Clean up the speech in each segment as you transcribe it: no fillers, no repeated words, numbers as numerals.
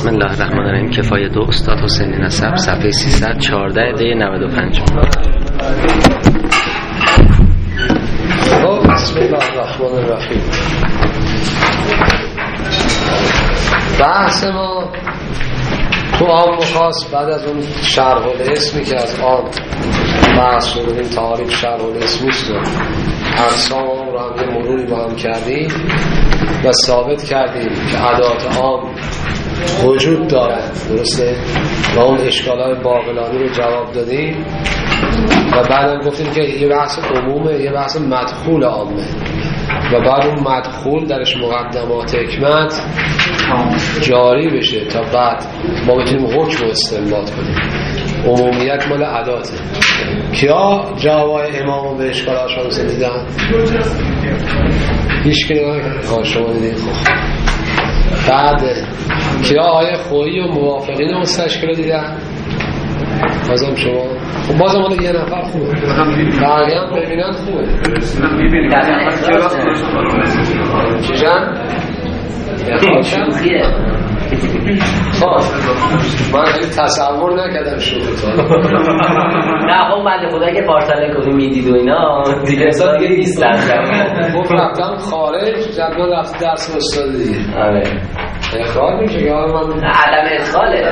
بسم الله الرحمن الرحیم. کفایه دو استاد حسینی نسب، صفحه 314 دی 95. بسم الله الرحمن الرحیم. بحث ما تو عام و خاص بعد از اون شرح الاسمی که از عام بحث شدیم، تعاریف شرح الاسمی است و اقسام رو هم یه مروری با هم کردیم و ثابت کردیم که ادات عام وجود دارد، درسته؟ و اون اشکالات باقلانی رو جواب دادیم و بعدم گفتیم که یه بحث عمومه، یه بحث مدخول عامه و بعد اون مدخول درش مقدمات حکمت جاری بشه تا بعد ما بتونیم حکم رو استنباط کنیم. عمومیت مال عداته. کیا جواب امامو به اشکالاشون دیدن؟ هیچ که نگه شما دیدید. بعد کیا آیه خویی و موافقین مستشکل دیدن؟ بازم شما خب بازم حالا یه نفر خوبه، بقیه هم ببینن خوبه. چیزن؟ شوخیه. من خیلی تصور نکردم شوخی. نه خب بنده خدا که پارسال کدوم میدید و اینا دیگه اصلا دیگه نیست. خب رفتم خارج، جدول رفت درس استاد دیگه. آره اخراج میشه یا من عدم ادخاله.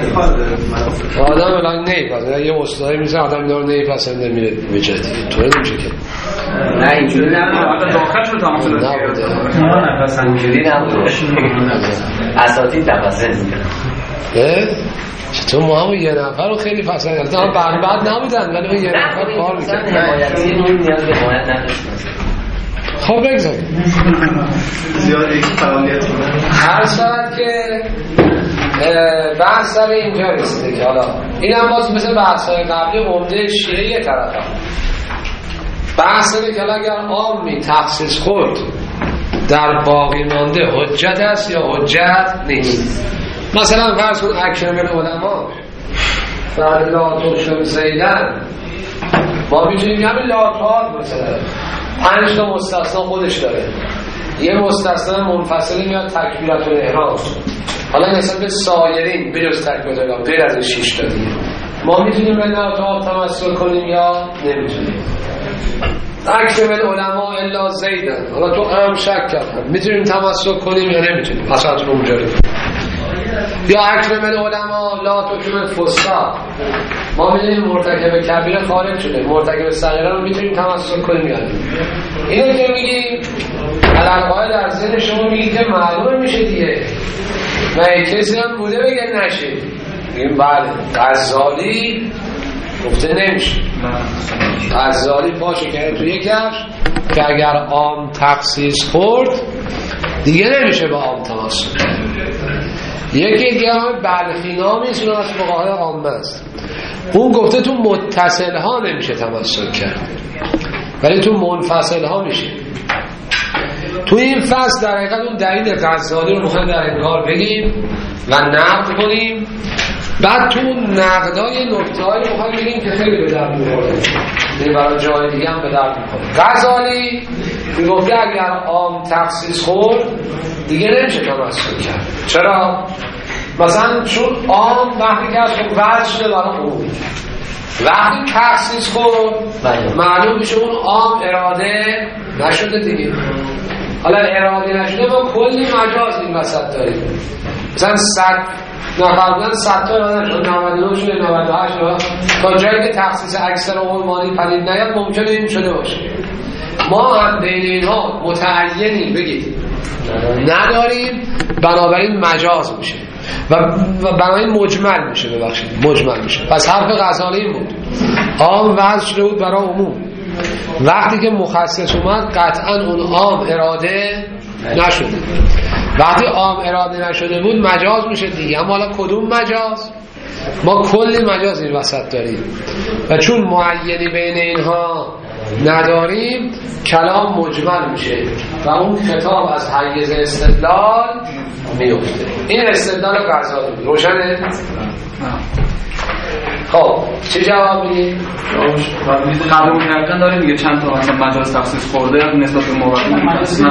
آدم الان نیپسنده، یه استادی میشه آدم اینا رو نیپسنده میره به جای دیگه. طوری نمیشه که نه اینجوری نبوده. داخلشون تمام شده نه اینجوری نبوده. اساتید تفسیر میکنن. چطور ما هم یه نفر رو خیلی پسند کردن، بعد نبودن ولی یه نفر کار میکرد. حمایتی اون نیاز به حمایت نداشت. خب بگذاریم زیاد یک فعالیت کنن. هر ساعت که بحث سر اینجا رسیده که حالا این هم باز مثل بحث‌های قبلی عمده شیعه یه طرف هم بحث سره که اگر عامی تخصیص خود در باقی مانده حجت است یا حجت نیست. مثلا فرض کن اکرم العلماء فلا تشرک زیدن، ما میتونیم همین لاتوات مثلا 5 تا مستثنا خودش داره، یه مستثنا منفصلی میاد تکبیرت الاحرام. حالا نسبت به سایرین بجز تکبیرت الاحرام غیر از 6 تا دیگه ما میتونیم به لاتوات تمثل کنیم یا نمیتونیم؟ اکرم العلماء الا زیدن، حالا تو هم شک کردن میتونیم تمثل کنیم یا نمیتونیم؟ اصلا تو اونجوری. یا اکرم العلماء لا تکرم الفسقا، ما میدونیم مرتکب کبیره خارج شده، مرتکب صغیره رو میتونیم تمثل کنیم یا نه؟ اینو که میگیم علقای در ذهن شما میگید که معلومه میشه دیگه و کسی هم بوده بگه نشه. میگیم بله. غزالی گفته نمیشه. غزالی پاشه که توی کفش که اگر عام تخصیص خورد دیگه نمیشه با عام تمثل کرد. یکی دیگه هم بلخی نامی است، اون از فقهای عامه است. اون گفته تو متصل ها نمیشه تمثل کرد ولی تو منفصل ها میشه. تو این فصل در حقیقت اون دلیل غزالی رو میخوایم در انگار بگیم و نقد کنیم. بعد تو نقدای نکته‌ای میخوایم بگیم که خیلی به درد میخوره، یعنی برای جای دیگه هم به درد میخوره. غزالی میگفته اگر عام تخصیص خورد دیگه نمیشه تمثل کرد. چرا؟ مثلا چون عام وقتی که از وضع شده برای عمومی، وقتی تخصیص خورد معلوم میشه اون عام اراده نشده دیگه. حالا اراده نشده ما کلی مجاز این وسط داریم. مثلا 100 نفر بودن 100 تا اراده نشد، 99 شده، 98 شده، تا جایی که تخصیص اکثر عنوانی پدید نیاد ممکنه این شده باشه. ما هم بین اینها متعینی بگید نداریم، بنابراین مجاز میشه و بنابراین مجمل میشه. ببخشید مجمل میشه. پس حرف غزالی این بود عام وضع شده بود برای عموم، وقتی که مخصص اومد قطعا اون عام اراده نشده. وقتی عام اراده نشده بود مجاز میشه دیگه. اما حالا کدوم مجاز؟ ما کلی مجاز این وسط داریم و چون معینی بین اینها نداریم کلام مجمل میشه و اون خطاب از حیز استدلال میفته. این استدلال غزالی روشنه؟ خب چه جواب میدی؟ قبول کردن داریم دیگه چند تا مثلا مجاز تخصیص خورده نسبت به موارد مجاز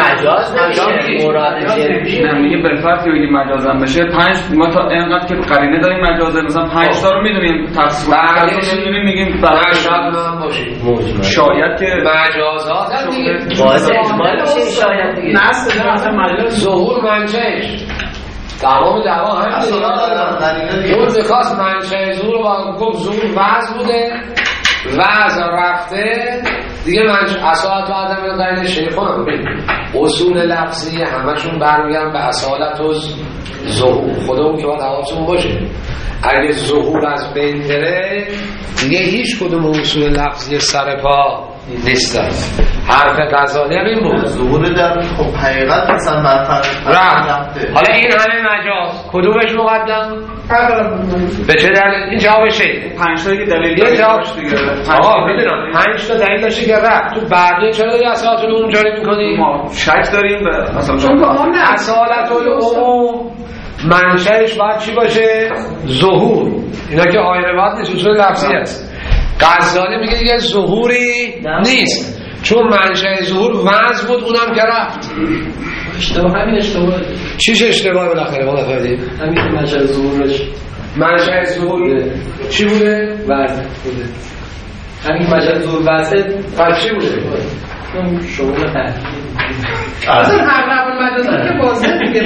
نه میگه بالفرض که بگیم مجاز هم بشه 5 ما تا اینقدر که قرینه داریم مجازه مثلا 5 تا رو میدونیم تخصیص میدونیم میگیم برای شاید هم باشید شاید که مجازات هم دیگه باعث اجمال میشه شاید دیگه نست مثلا مجاز ظهور منشأش تمام دعوا همین اون میخواست منشأ ظهور رو گفت ظهور وضع بوده وضع رفته دیگه اصالت و عدم القرینه شیخون اصول لفظی همشون برمیگردن به اصالت و ظهور خودمون که باید حواستون باشه اگه ظهور از بین بره دیگه هیچ کدوم اصول لفظی سر پا نیستن حرف غزالی هم این بود ظهور در خب حقیقت مثلا رفته حالا این همه مجاز کدومش مقدم؟ به چه دلیل؟ این جوابشه 5 تا که دلیل یه جواب دیگه آقا میدونم 5 تا دلیل داشته که رفت تو بعدی چرا داری اصالت العموم جاری میکنی؟ ما شک داریم به اصالت العموم منشأش باید چی باشه؟ ظهور اینا که آینه باید نیست اصول لفظی هست غزالی میگه دیگه ظهوری نیست چون منشأ ظهور وضع بود اونم که رفت همین اشتباه چیش اشتباه بالاخره ما نفردیم همین منشأ ظهورش منشأ ظهور چی بوده؟ وضع بوده همین منشأ ظهور وضع پس چی بوده؟ شغل اصلا حق المجازات که واضح دیگه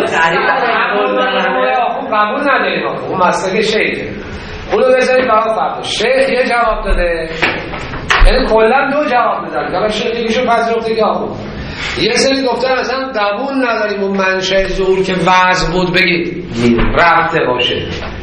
قبول نداریم اون مسئله شیخه اونو بذارید برای فرق شیخ یه جواب داده یعنی کلا 2 جواب دادن که شیخ یکیشو پذیرفته که آقا یه سری گفتن اصلا قبول نداریم اون منشأ ظهور که وضع بود بگید رفته باشه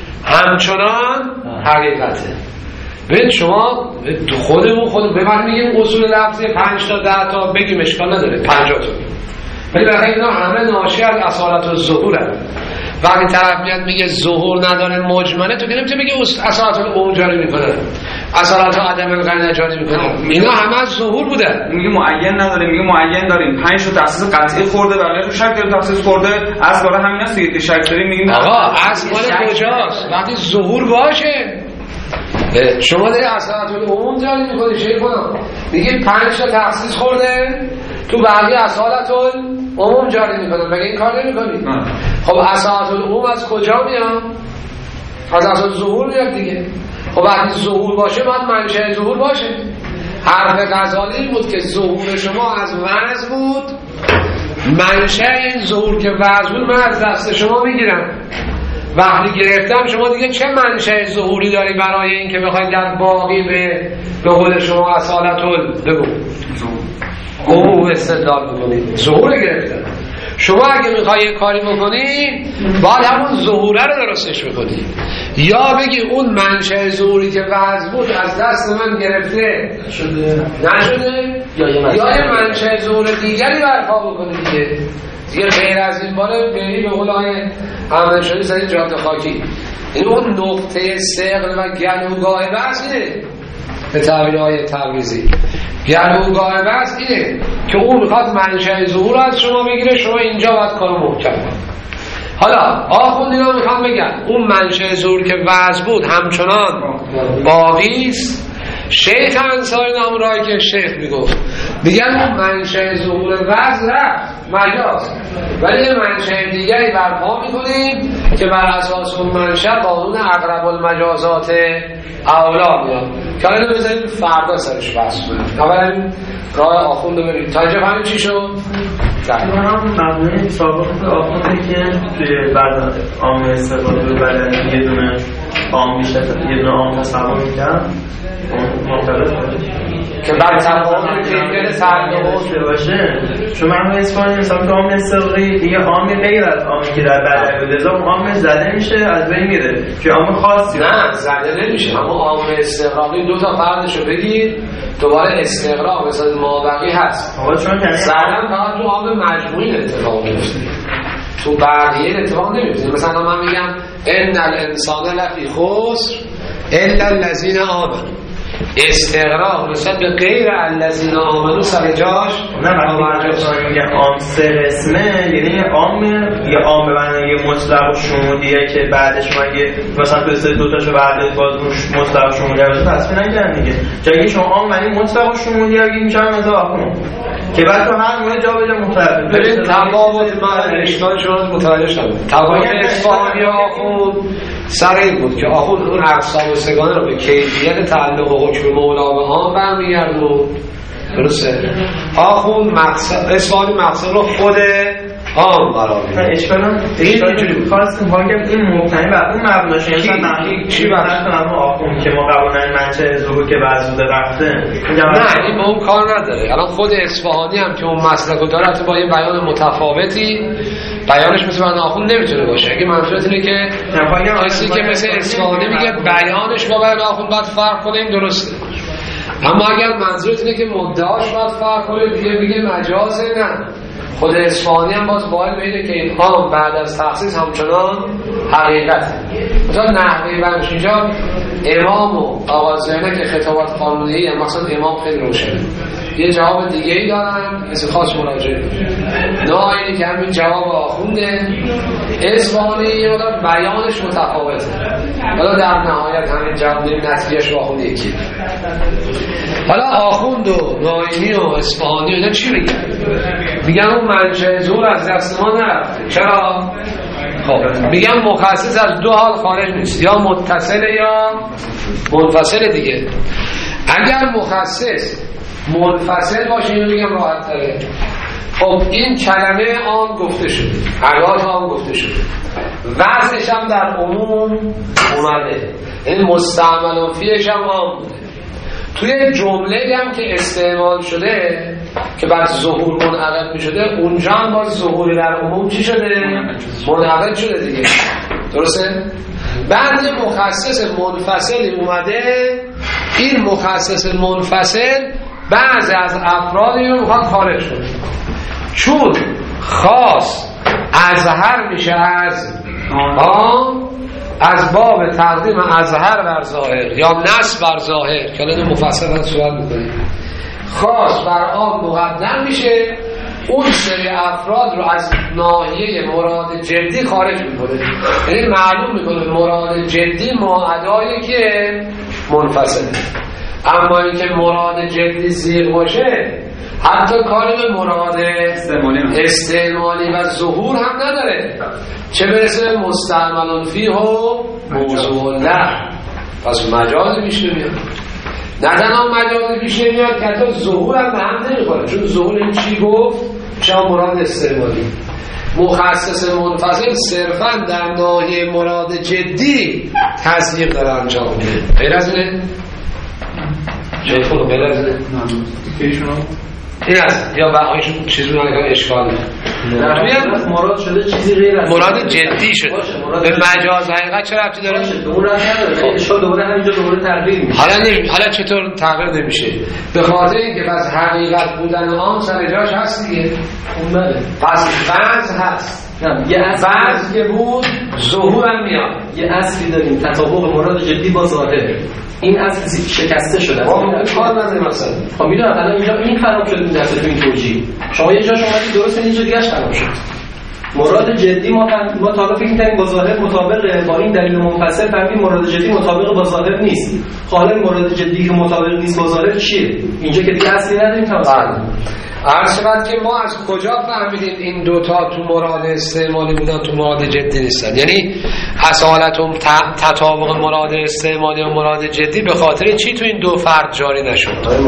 همچنان حقیقته ببین شما خودمون ببریم میگیم اصول لفظی 5 تا 10 تا بگیم اشکال نداره 50 تا ولی برای اینا همه ناشی از اصالت و ظهوره وقتی طرف میاد میگه ظهور نداره مجمله تو که نمیتونی بگی اصالت العموم جاری میکنه اصالت عدم القرینه جاری میکنه اینا همه از ظهور بوده میگه معین نداره میگه معین داریم 5 تا تخصیص قطعی خورده بقیه رو شک داریم تخصیص خورده از برای همین است دیگه شک داریم میگیم آقا از مال کجاست وقتی ظهور باشه شما داری اصالت العموم جاری میکنی چه کنم میگه 5 تا تخصیص خورده تو بقیه اصالت العموم جاری میکنن مگه این کار نمیکنی خب اصالت العموم از کجا میاد از اصل ظهور میاد دیگه خب وقتی ظهور باشه باید منشأ ظهور باشه حرف غزالی بود که ظهور شما از وضع بود منشأ این ظهور که وضع بود من از دست شما میگیرم وقتی گرفتم شما دیگه چه منشأ ظهوری داری برای این که بخواید در باقی به قول شما اصالت بگو او استدلال بکنید ظهور گرفتن شما اگه میخوای کاری بکنی باید همون ظهوره رو درستش بکنی یا بگی اون منشأ ظهوری که وضع بود از دست من گرفته نشده یا یه منشأ ظهور دیگری برپا بکنی دیگه غیر از این باره بری به قول آقای احمد شاهی سری جاده خاکی این اون نقطه ثقل و گلوگاه بحث اینه به تعبیر آقای تبریزی گلوگاه بحث اینه که اون میخواد منشأ ظهور از شما بگیره شما اینجا باید کارو محکم کنید حالا آخوندینا میخوام بگم اون منشأ ظهور که وضع بود همچنان باقی است شیخ انصاری نامرایی که شیخ میگفت میگن اون منشأ ظهور وضع رفت مجاز ولی منشأ دیگری برپا میکنیم که بر اساس اون منشأ قانون اقرب المجازات اولا میاد که الان بذاریم فردا سرش بحث کنیم اولا راه آخوند رو بریم تا اینجا فهمید چی شد؟ هم مبنی سابقه آخونده که توی بعد عام استفاده بدنی یه دونه عام بیشتر یه دونه عام تصور میکنم که بعد تفاهم کیفیت تعلق باشه چون معمول اسپانی مثلا که عام استقراقی دیگه عامی غیر از عامی که در بدن لذا عام زده میشه از بین میره که عام خاصی نه زده نمیشه اما عام استقراقی 2 تا فردشو بگیر دوباره استقراق مثلا مابقی هست آقا چون زدن فقط تو عام مجموعی اتفاق میفته تو بقیه اتفاق نمیفته مثلا من میگم ان الانسان لفی خسر الا الذین آمنوا استقرار نسبت به غیر الذین آمنوا سر جاش. نه وقتی میگن عام سه اسمه یعنی عام یا عام به معنی مطلق و شمولیه که بعدش مگه مثلا تو سه دو تاشو بعد باز مطلق و شمولیه رو تصفیه نکردن دیگه. جایی شما عام معنی مطلق و شمولیه رو میشن مثلا آخون که بعد تو هر موقع جا به جا مختلفه. ببین تفاوت من اشکال شما متوجه شدم. تفاوت اصفهانی و آخوند سر این بود که آخوند اون اقسام سگانه رو به کیفیت تعلق و حکم مولا به عام برمیگردون. درسته؟ آخوند اصفهانی مقصد رو خود عام قرار میده. اشکال اینجوری خواستم بگم این مبتنی بر اون مبناش یعنی چی مثلا آخوند که ما قبلا منچه ظهور که بعضوده رفته نه این با اون کار نداره. الان خود اصفهانی هم که اون مسلک رو داره حتی با یه بیان متفاوتی بیانش مثل من آخوند نمیتونه باشه. اگه منظورت اینه که کسی که مثل اصفهانی میگه بیانش با بیان آخوند باید فرق کنه، این درسته. اما اگر منظورت اینه که مدعاش باید فرق کنه دیگه بگه مجازه، نه. خود اصفهانی هم باز باید بگه که این عام بعد از تخصیص همچنان حقیقت. مثلا نحوه بنش اینجا امام و آقا زینه که خطابات قانونی هم مثلا امام خیلی روشنه، یه جواب دیگه ای دارن کسی خاص مراجعه نه اینی که همین جواب آخونده. اصفهانی یه مدار بیانش متفاوته، حالا در نهایت همین جواب نتیجهش آخونده یکی. حالا آخوند و نایمی و اصفهانی اینا چی میگن؟ میگن اون منشأ ظهور از دست ما نرفته. چرا؟ خب میگن مخصص از دو حال خارج نیست، یا متصل یا منفصل دیگه. اگر مخصص منفصل باشه اینو میگم راحت تره. خب این کلمه عام گفته شده، حیات عام گفته شده، وضعش هم در عموم اومده، یعنی مستعمل فیش هم عام بوده. توی جمله هم که استعمال شده که بعد ظهور منعقد می شده اونجا هم باز ظهوری در عموم چی شده؟ منعقد شده دیگه. درسته؟ بعد یه مخصص منفصلی اومده، این مخصص منفصل بعضی از افرادی رو میخواد خارج شده، چون خاص اظهر میشه از باب تقدیم اظهر بر ظاهر یا نصب بر ظاهر که الان مفصل هم صحبت میکنیم. خاص بر عام مقدم میشه، اون سری افراد رو از ناحیه مراد جدی خارج میکنه، یعنی معلوم میکنه مراد جدی معادایی که منفصله. اما اینکه مراد جدی زیر باشه حتی کاری به مراد استعمالی و ظهور هم نداره، چه برسه مستعمل فیه و موضوع له. پس مجاز پیش نمیاد. نه تنها مجاز پیش نمیاد که حتی ظهور هم به هم نمیخوره، چون ظهور این چی گفت؟ چه مراد استعمالی. مخصص منفصل صرفا در ناحیه مراد جدی تصدیق داره انجام میده. غیر از اینه؟ جای خود غیر از اینه؟ این است یا بقیه‌شون چیزی نگاه اشکال داره. مراد شده چیزی غیر از مراد جدی شده. به مجاز حقیقت چه ربطی داره؟ به اون ربطی نداره. اشکال دوباره همینجا دوباره تغییر میشه. حالا چطور تغییر نمیشه؟ به خاطر اینکه پس حقیقت بودن عام سر جاش هست دیگه. پس بعض هست. یه بعض که بود ظهور هم میاد. یه اصلی داریم تطابق مراد جدی با ظاهر. این اصل شکسته شده. کار نداره مثلا. خب میدونم الان اینجا این خراب شده این درس این توجیه. شما یه جا شما درست اینجا دیگه خراب شد. مراد جدی ما تا الان فکر می‌کردیم با ظاهر مطابقه، با این دلیل منفصل فهمیدیم مراد جدی مطابق با ظاهر نیست. حالا مراد جدی که مطابق نیست با ظاهر چیه؟ اینجا که دیگه اصلی نداریم تمام. عرض شد که ما از کجا فهمیدیم این دوتا تو مراد استعمالی بودن تو مراد جدی نیستن؟ یعنی اصالت و تطابق مراد استعمالی و مراد جدی به خاطر چی تو این دو فرد جاری نشد؟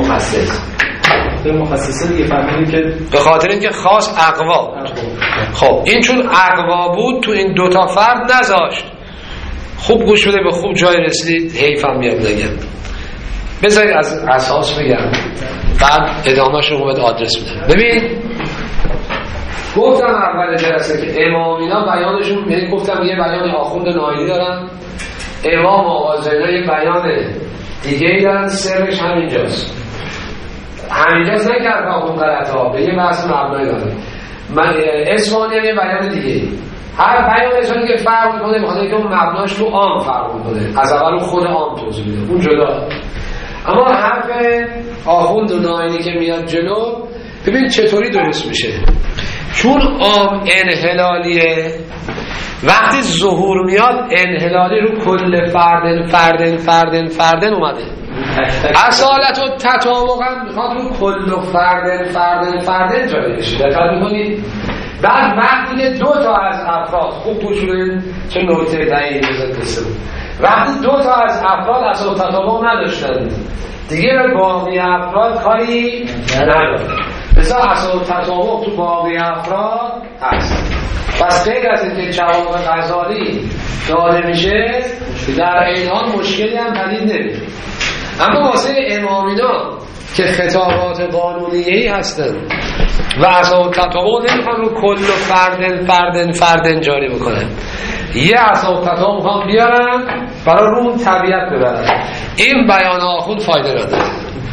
مخصصه دیگه فهمیدیم که به خاطر اینکه خاص اقوا بود. خب این چون اقوا بود تو این دوتا فرد نذاشت. خوب گوش بده، به خوب جای رسیدید، حیفم میاد نگم. بذارید از اساس بگم بعد ادامهش رو باید آدرس بدم. ببین گفتم اول جلسه که امامینا بیانشون، یعنی گفتم یه بیان آخوند نایلی دارن، امام آوازینا یه بیان دیگه ای دارن، سرش همینجاست. همینجاست نکرد آخوند غلط ها، به یه بحث مبنایی داره. اصفهانی یه بیان دیگه، هر بیان اصفهانی که فرق میکنه بخاطر اینکه اون مبناش تو عام فرق میکنه، از اول خود عام توضیح میده، اون جدا. اما حرف آخوند و ناینی که میاد جلو، ببین چطوری درست میشه. چون عام انحلالیه، وقتی ظهور میاد انحلالی رو کل فردن اومده. اصالت و تطابق هم میخواد رو کل و فردن جایی بشه. دقت میکنید؟ بعد وقتی که دو تا از افراد خوب پوشونن، چه نکته دقیقی بزد وقتی دو تا از افراد اصال تطابق نداشتن دیگه به باقی افراد کاری نداره. مثلا اصال تطابق تو باقی افراد هست. پس غیر از اینکه جواب غزالی داده میشه، در این حال مشکلی هم پدید نمیاد. اما واسه امامینا که خطابات قانونیه‌ای هستن و اصال تطابق نمیخوان رو کل و فردن جاری بکنن، یه اصال تطابق میخوان بیارن برای رو اون طبیعت ببرن، این بیان آخوند فایده نداره.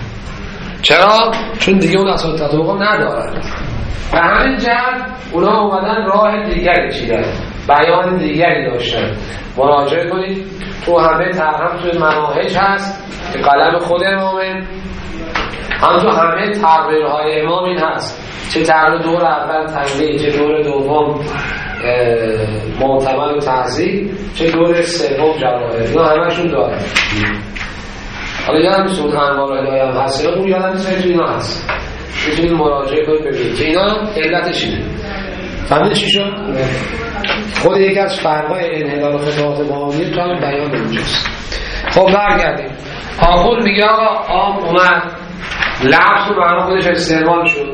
چرا؟ چون دیگه اون اصال تطابق ندارن. و همین جهت اونا اومدن راه دیگری چیدن، بیان دیگری داشتن. مراجعه کنید تو همه هم توی مناهج هست که قلم خود امامه، هم تو همه تقریرهای امام این هست، چه تقریر دور اول تنبیه، چه دور دوم معتمد و تحضیح، چه دور سوم جواهر، اینا همه‌شون داره. حالا یادم نیست اون انوار الهی هم هست، اون یادم نیست تو اینا هست، میتونید مراجعه کنید ببینید که اینا علتش اینه. فهمید چی شد؟ خود یکی از فرقای انحلال خطابات باهایی تو هم بیان اونجاست. خب برگردیم. آخوند میگه آقا عام اومد، لفظ رو برای خودش استعمال شد،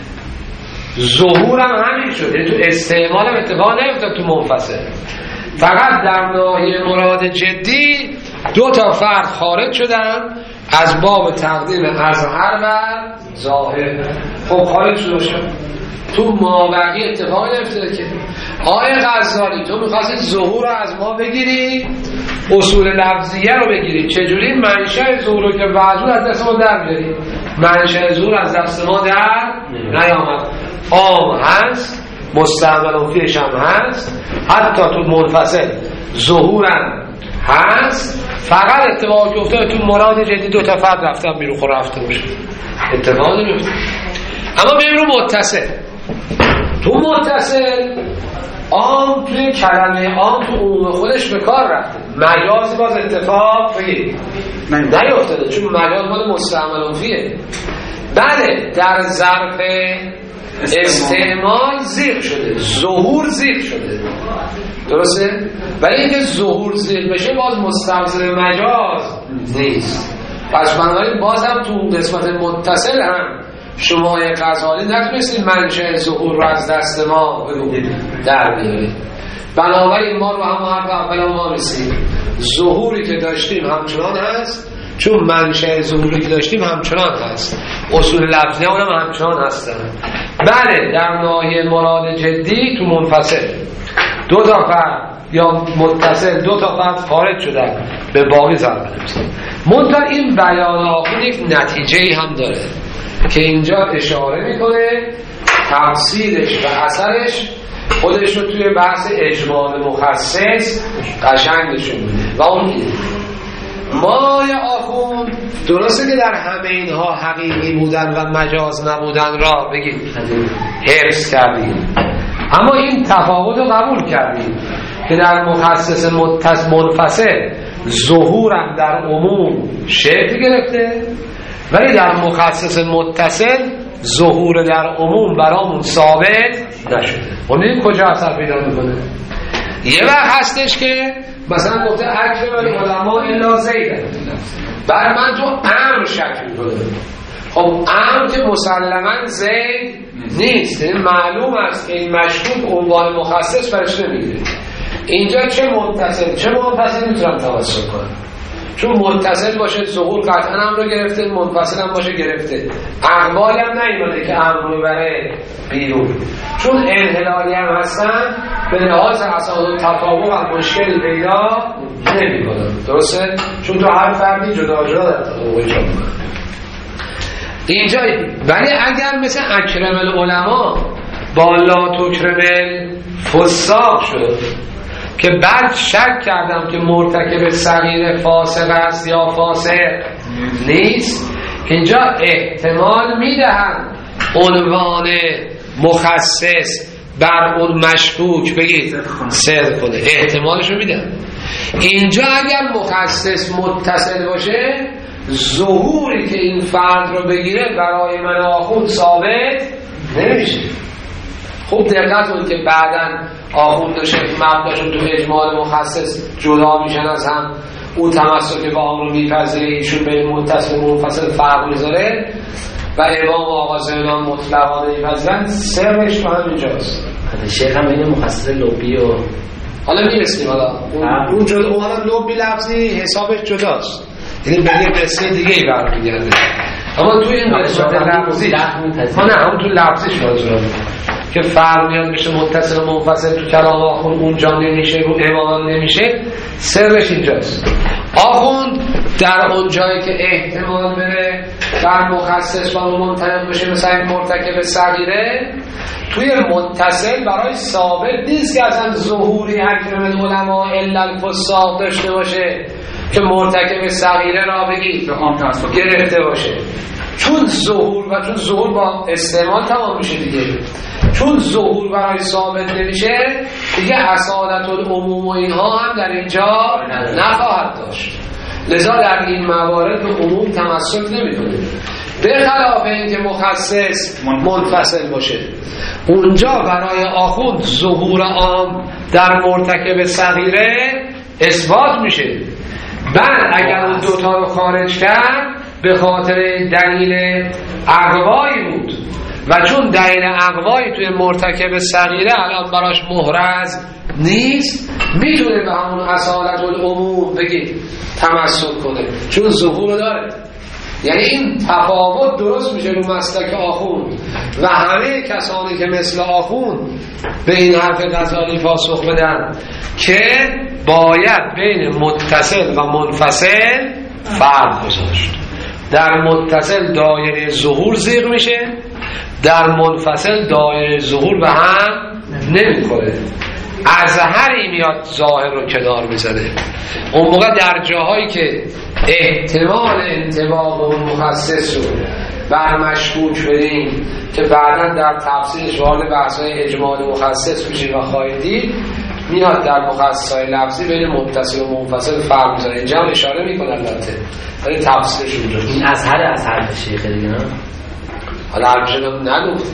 ظهور هم همین شد، یعنی تو استعمال هم اتفاق نیفتاد تو منفصل. فقط در ناحیه مراد جدی دو تا فرد خارج شدن از باب تقدیم اظهر و ظاهر. خب خارج شد، تو مابقی اتفاق نیفتاده که آیه غزالی تو می‌خواستی ظهور رو از ما بگیری، اصول لفظیه رو بگیری، چجوری منشأ ظهور رو که وضوح از دست ما در بیاری؟ منشأ ظهور از دست ما در نیامد. عام هست، مستعمل فیش هم هست، حتی تو منفصل ظهورم هست. فقط اتفاقی که افتاده تو مراد جدی دو تا فرد رفتن بیرون خور رفته باشه، اتفاق نمیفته. اما بریم رو متصل. تو متصل عام توی کلمه عام تو عموم خودش به کار رفته، مجاز باز اتفاق بگید نیفتاده، چون مجاز باز مستعمل فیه. بله در ظرف استعمال زیغ شده، ظهور زیغ شده، درسته؟ ولی اینکه ظهور زیغ بشه باز مستلزم مجاز نیست. پس بنابراین باز هم تو قسمت متصل هم شما غزالی نتونستید منشأ ظهور رو از دست ما در بیارید. بنابراین ما رو هم حرف اول ما رسید، ظهوری که داشتیم همچنان هست، چون منشأ ظهوری که داشتیم همچنان هست، اصول لفظی هم همچنان هستن. بله در ناحیه مراد جدی تو منفصل دو تا فرد یا متصل دو تا فرد خارج شدن، به باقی ضربه نمیزنن. منتها این بیان آخوند یک نتیجه‌ای هم داره که اینجا اشاره میکنه، تفسیرش و اثرش خودش رو توی بحث اجمال مخصص قشنگ نشون میده. و اون مای آخوند درسته که در همه اینها حقیقی بودن و مجاز نبودن را بگید حفظ کردیم، اما این تفاوت رو قبول کردیم که در مخصص منفصل ظهورم در عموم شکل گرفته، ولی در مخصص متصل ظهور در عموم برامون ثابت نشده. اون کجا اثر پیدا میکنه؟ یه وقت هستش که مثلا گفته اکرم العلماء الا زید، بعد من تو امر شک میکنم. خب امر که مسلما زید نیست، این معلوم است که این مشکوک عنوان مخصص برش نمیگیره. اینجا چه متصل چه منفصل میتونم توسط کنم، چون متصل باشه ظهور قطعا هم رو گرفته، منفصل هم باشه گرفته، اقوالی هم نیومده که امر رو بره بیرون، چون انحلالی هم هستن به لحاظ اساس تطابق هم مشکلی پیدا نمی کنن. درسته؟ چون تو هر فردی جدا جدا در تطابق ایجاد میکنن اینجا. ولی اگر مثل اکرم العلماء با لا تکرم الفساق شد که بعد شک کردم که مرتکب صغیر فاسق است یا فاسق نیست. اینجا احتمال میدهند عنوان مخصص بر اون مشکوک بگید صدق کنه، احتمالشو میدن. اینجا اگر مخصص متصل باشه ظهوری که این فرد رو بگیره برای من آخوند ثابت نمیشه. خوب دقت کنید که بعداً آخوند و شیخ مبناشون تو اجمال مخصص جدا میشن از هم، اون تمسک با آن رو میپذیره، ایشون بین متصل و منفصل فرق میذاره و امام و آقا زینان مطلقانه میپذیرن. سرش تو همینجاست. شیخ هم بین مخصص لبی و حالا میرسیم، حالا اون جدا، اون حالا لبی لفظی حسابش جداست، یعنی به یه قصه دیگه ای برمیگرده. اما تو این قسمت لفظی نه، هم تو لفظیش منظورم که فرق میاد میشه متصل و منفصل تو کلام آخوند اونجا نمیشه، رو امام نمیشه. سرش اینجاست. آخوند در اون جایی که احتمال بره بر مخصص با منطبق بشه، مثلا مرتکب صغیره، توی متصل برای ثابت نیست که اصلا ظهوری اکرم العلماء الا الفساق داشته باشه که مرتکب صغیره را بگید گرفته باشه. چون ظهور و چون ظهور با استعمال تمام میشه دیگه، چون ظهور برای ثابت نمیشه دیگه اصالت العموم و اینها هم در اینجا نخواهد داشت. لذا در این موارد به عموم تمسک نمیکنه، به خلاف اینکه مخصص منفصل باشه. اونجا برای آخوند ظهور عام در مرتکب صغیره اثبات میشه. بعد اگر اون دوتا رو خارج کرد به خاطر دلیل اقوایی بود و چون دلیل اقوایی توی مرتکب صغیره الان براش محرز نیست، میتونه به همون اصالت العموم بگید تمسک کنه چون ظهور داره. یعنی این تفاوت درست میشه رو مسلک آخوند و همه کسانی که مثل آخوند به این حرف غزالی پاسخ بدن که باید بین متصل و منفصل فرق گذاشت. در متصل دایره ظهور زیغ میشه، در منفصل دایره ظهور به هم نمیخوره. ازهری میاد ظاهر رو کنار میزنه. اون موقع در جاهایی که احتمال انطباق اون مخصص رو بر مشکوک بدیم که بعدا در تفصیلش وارد بحث‌های اجمالی مخصص میشیم و خواهید دید، میاد در مخصص‌های لفظی بین متصل و منفصل فرق میذاره. اینجا هم اشاره میکنه البته ولی تفصیلش اونجاست. این ازهر شیخ دیگه نه؟ حالا هرچه نگفت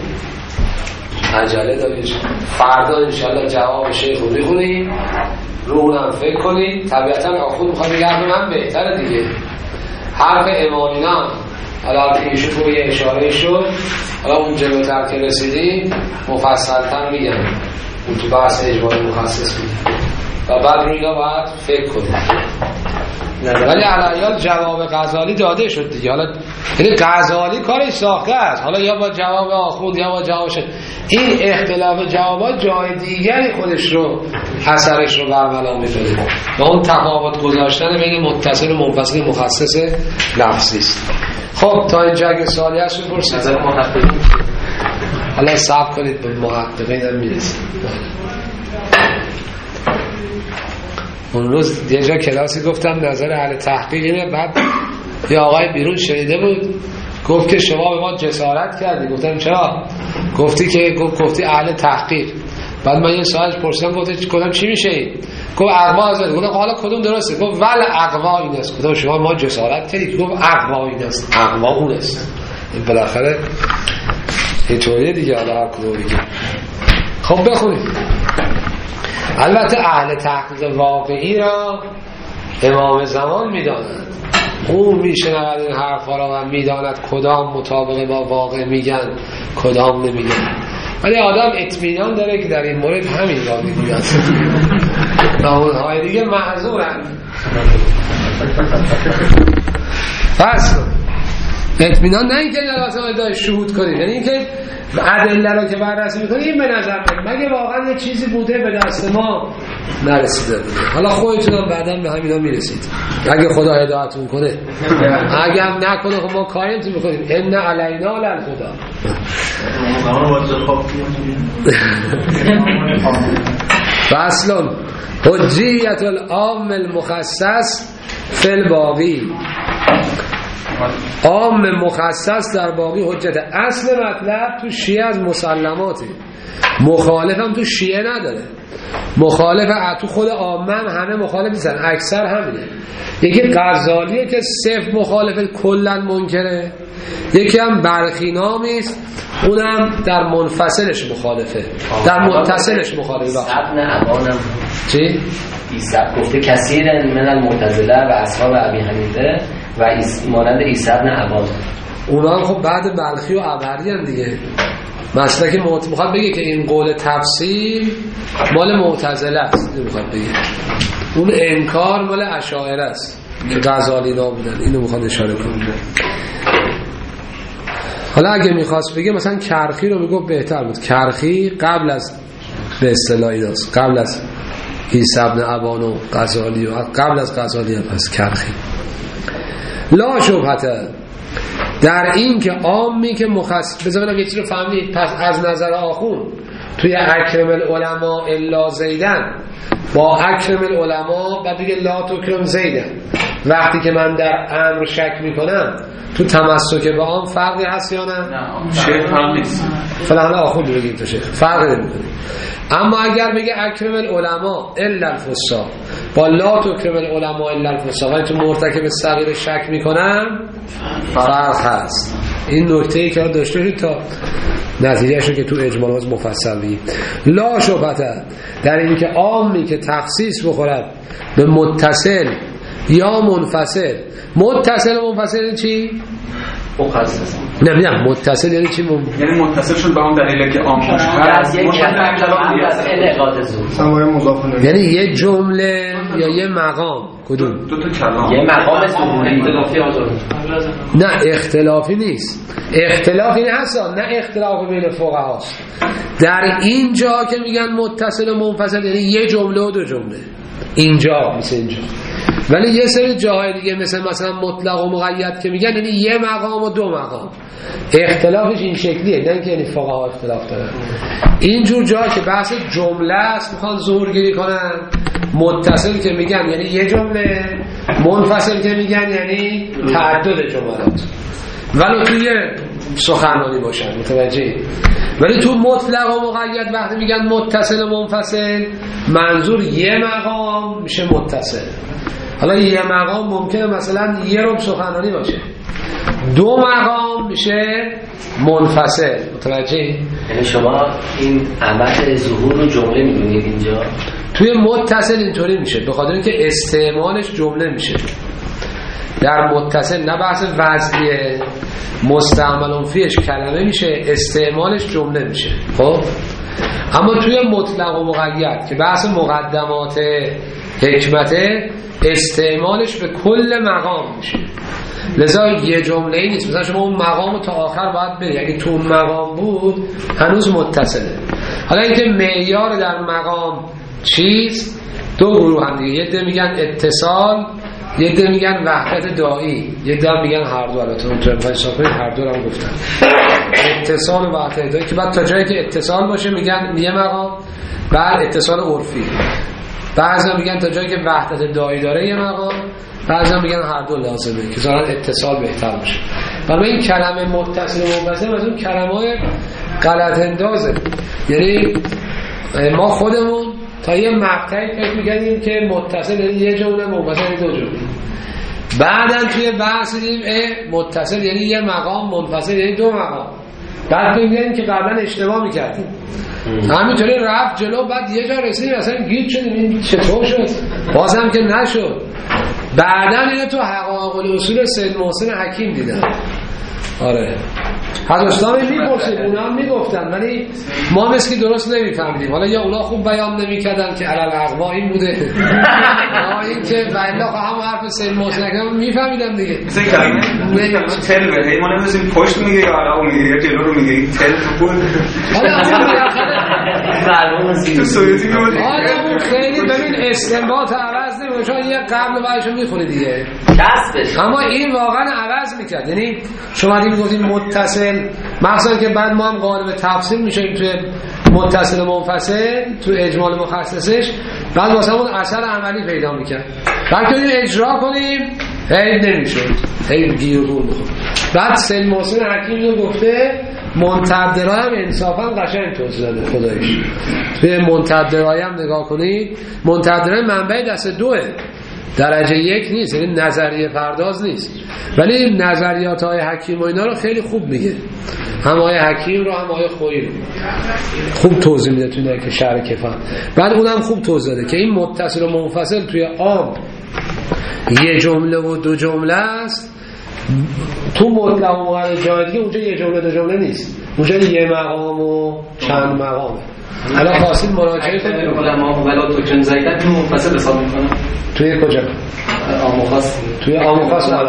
عجله دارید، فردا انشاءالله جواب شیخ رو میخونیم، رو اونم فکر کنید. طبیعتا آخوند میخواد بگرد من بهتره دیگه. حرف امامینا حالا که ایشون رو یه اشاره شد، حالا اون جلوتر که رسیدیم مفصلتر میگم، اون تو بحث اجمالی مخصص میگم و بعد رو اینا باید فکر کنید. ولی علیال جواب غزالی داده شد دیگه. حالا یعنی غزالی کارش ساخته است، حالا یا با جواب آخوند یا با جوابش. این اختلاف جوابات جای دیگری خودش رو اثرش رو برملا می‌کنه و اون تفاوت گذاشتن بین متصل و منفصل مخصص لفظی است. خب تا اینجا اگه سوالی هست بپرسید. نظر محققین حالا صبر کنید به محققین هم میرسید. اون روز یه جا کلاسی گفتم نظر اهل تحقیق اینه، بعد یه آقای بیرون شنیده بود گفت که شما به ما جسارت کردی. گفتم چرا؟ گفتی اهل تحقیق. بعد من یه سوال پرسیدم گفتم چی میشه این؟ گفت اقوا ازت. گفتم حالا کدوم درسته؟ گفت ول اقوا این است. گفتم شما ما جسارت کردی؟ گفت اقوا این است. اقوا اون است. این بالاخره اینطوریه دیگه. حالا هر کدوم دیگه. خب بخونید. البته اهل تحقیق واقعی را امام زمان میداند، او میشنود این حرفا را و میداند کدام مطابق با واقع میگن کدام نمیگن. ولی آدم اطمینان داره که در این مورد همین را میگوید و اونهای دیگه معذورن. پس اطمینان نه اینکه لازم ادعای شهود کنید، یعنی اینکه ادله رو که بررسی می‌کنید این به نظر میاد مگه واقعا یه چیزی بوده به دست ما نرسیده بوده. حالا خودتون هم بعداً به همینا میرسید اگه خدا هدایتتون کنه. اگه هم نکنه خب ما کاری نمی‌تونیم بکنیم. ان علینا للهدی. فصل حجیت العام المخصص فی الباقی. عام مخصص در باقی حجت. اصل مطلب تو شیعه از مسلماته، مخالف هم تو شیعه نداره. مخالف تو خود عامه همه مخالف نیستن، اکثر همینه. یکی غزالیه که صفر مخالف کلا منکره، یکی هم برخی نامیست اونم در منفصلش مخالفه، در متصلش مخالفه. ابن عوانم چی؟ ایسا گفته کثیر من المعتزله و اصحاب ابی حنیفه و مانند عیسی ابن عوان. اونا هم خب بعد بلخی و عبری هم دیگه. مثلا که میخواد بگه که این قول تفصیل مال معتزله است، میخواد بگه اون انکار مال اشاعره است که غزالی نا بودن. اینو میخواد اشاره کنه. حالا اگه میخواست بگه مثلا کرخی رو میگفت بهتر بود. کرخی قبل از به اصطلاح ایناست، قبل از عیسی ابن عوان و غزالی و قبل از غزالی هم هست کرخی. لا شبهته در این که عامی که مخصص بذارم یه چیز رو فهمید. پس از نظر آخون توی اکرم العلماء الا زیدن با اکرم العلماء بعد دیگه لا تکرم زیدن، وقتی که من در امر شک میکنم تو تمسک به عام فرقی هست یا نه؟ نه شیخ فرق نیست. فلان آخون بگیم تو شیخ فرقی نمیکنه. اما اگر بگه اکرم العلماء الا الفساق با لا تکرم العلماء الا الفساق، ولی تو مرتکب صغیر شک میکنم فرق هست. این نکته‌ای که داشته شد تا نتیجه‌شو که تو اجمالات مفصل بگیم. لا شبهه در این که عامی که تخصیص بخورد به متصل یا منفصل. متصل و منفصل یعنی چی؟ مخصص. نه متصل یعنی چی؟ یعنی متصل شد به اون دلیلی که عام از یک کلمه از انعقاد ظهور، یعنی یه جمله یا یه مقام. کدوم؟ دو تا کلام. یه مقام ظهوری نه اختلافی نیست. اختلافی هست، نه اختلاف بین فقهاست. در اینجا که میگن متصل و منفصل یعنی یه جمله و دو جمله. اینجا مثل اینجا. ولی یه سری جاهای دیگه مثلا مطلق و مقید که میگن یعنی یه مقام و دو مقام. اختلافش این شکلیه، نه اینکه یعنی فقها اختلاف دارن. اینجور جا که بحث جمله است میخوان ظهورگیری کنن. متصل که میگن یعنی یه جمله، منفصل که میگن یعنی تعدد جملات، ولی توی سخنرانی باشن. متوجهی؟ ولی تو مطلق و مقید وقتی میگن متصل و منفصل منظور یه مقام میشه متصل. حالا یه مقام ممکنه مثلا یه ربع سخنرانی باشه، دو مقام میشه منفصل. متوجهی؟ یعنی شما این عمل ظهور رو جمله میدونید اینجا؟ توی متصل اینطوری میشه به خاطر اینکه استعمالش جمله میشه. در متصل نه بحث وضعیه، مستعمل فیش کلمه میشه، استعمالش جمله میشه. خب اما توی مطلق و مقید که بحث مقدمات حکمته، استعمالش به کل مقام میشه. لذا یه جمله ای نیست. مثلا شما اون مقام تا آخر باید بری، اگه تو اون مقام بود هنوز متصله. حالا اینکه معیار در مقام چیز، دو گروه هم دیگه، یه ده میگن اتصال، یه ده میگن وحدت دائی، یه ده میگن هر دو. البته اون تو حساب هر دو رو هم گفتن. اتصال و وحدت دائی که بعد تا جایی که اتصال باشه میگن یه مقام، بعد اتصال عرفی. بعضی میگن تا جایی که وحدت دائی داره یه مقام، بعضی میگن هر دو لازمه که ظاهرا اتصال بهتر باشه. برای این کلمه متصل و منفصل از اون کلمه‌های غلط اندازه. یعنی ما خودمون تا یه مقطعی فکر می‌کردیم که متصل یعنی یه جمله، منفصل یعنی دو جمله. بعداً توی بحث دیدیم متصل یعنی یه مقام، منفصل یعنی دو مقام. بعد می‌بینیم که قبلا اشتباه می‌کردیم. همینطوری رفت جلو، بعد یه جا رسیدیم اصلا گیج شدیم این چطور شد، بازم که نشد. بعداً اینو تو حقایق الاصول سید محسن حکیم دیدم. آره حضرتان میپرسید، اونا هم میگفتن ولی ما مسکی درست نمیفهمیدیم. حالا یا اونا خوب بیان نمیکردن که علل اقوا این بوده، یا این که والله هم حرف سید محسن حکیم میفهمیدم دیگه. مثل کلمه تل بده، ما نمی‌دونیم پشت میگه یا علاوه میگه یا جلو رو میگه. تل تو بود. حالا اصلا تو سویتی بود. آره خیلی ببین استنباط عوض نمیشه، چون یه قبل بعدشو میخونه دیگه دستش. اما این واقعا عوض میکرد. یعنی شما میگفتیم متصل، مثلا که بعد ما هم قالب تفصیل میشیم توی متصل و منفصل تو اجمال مخصصش، بعد واسه اون اثر عملی پیدا میکرد. بعد که اجرا کنیم حیف نمیشد، حیف گیر و گور میخورد. بعد سید محسن حکیم رو گفته منتدرای هم انصافا قشنگ توضیح داده خدایش. به منتدرای هم نگاه کنید، منتدرای منبع دست دوه، درجه یک نیست، یعنی نظریه پرداز نیست، ولی نظریات های حکیم و اینا رو خیلی خوب میگه، هم آقای حکیم رو هم آقای خویی رو خوب توضیح میده توی که شرح کفایت. بعد اونم خوب توضیح داده که این متصل و منفصل توی عام یه جمله و دو جمله است، تو مطلق و مقرر جای دیگه اونجا یه جمله دو جمله نیست، اونجا یه مقام و چند مقامه. الان خواستید مراجعه کنید علما ولا تو چند زیدن تو منفصل حساب میکنن توی کجا؟ عام و خاص. توی عام و خاص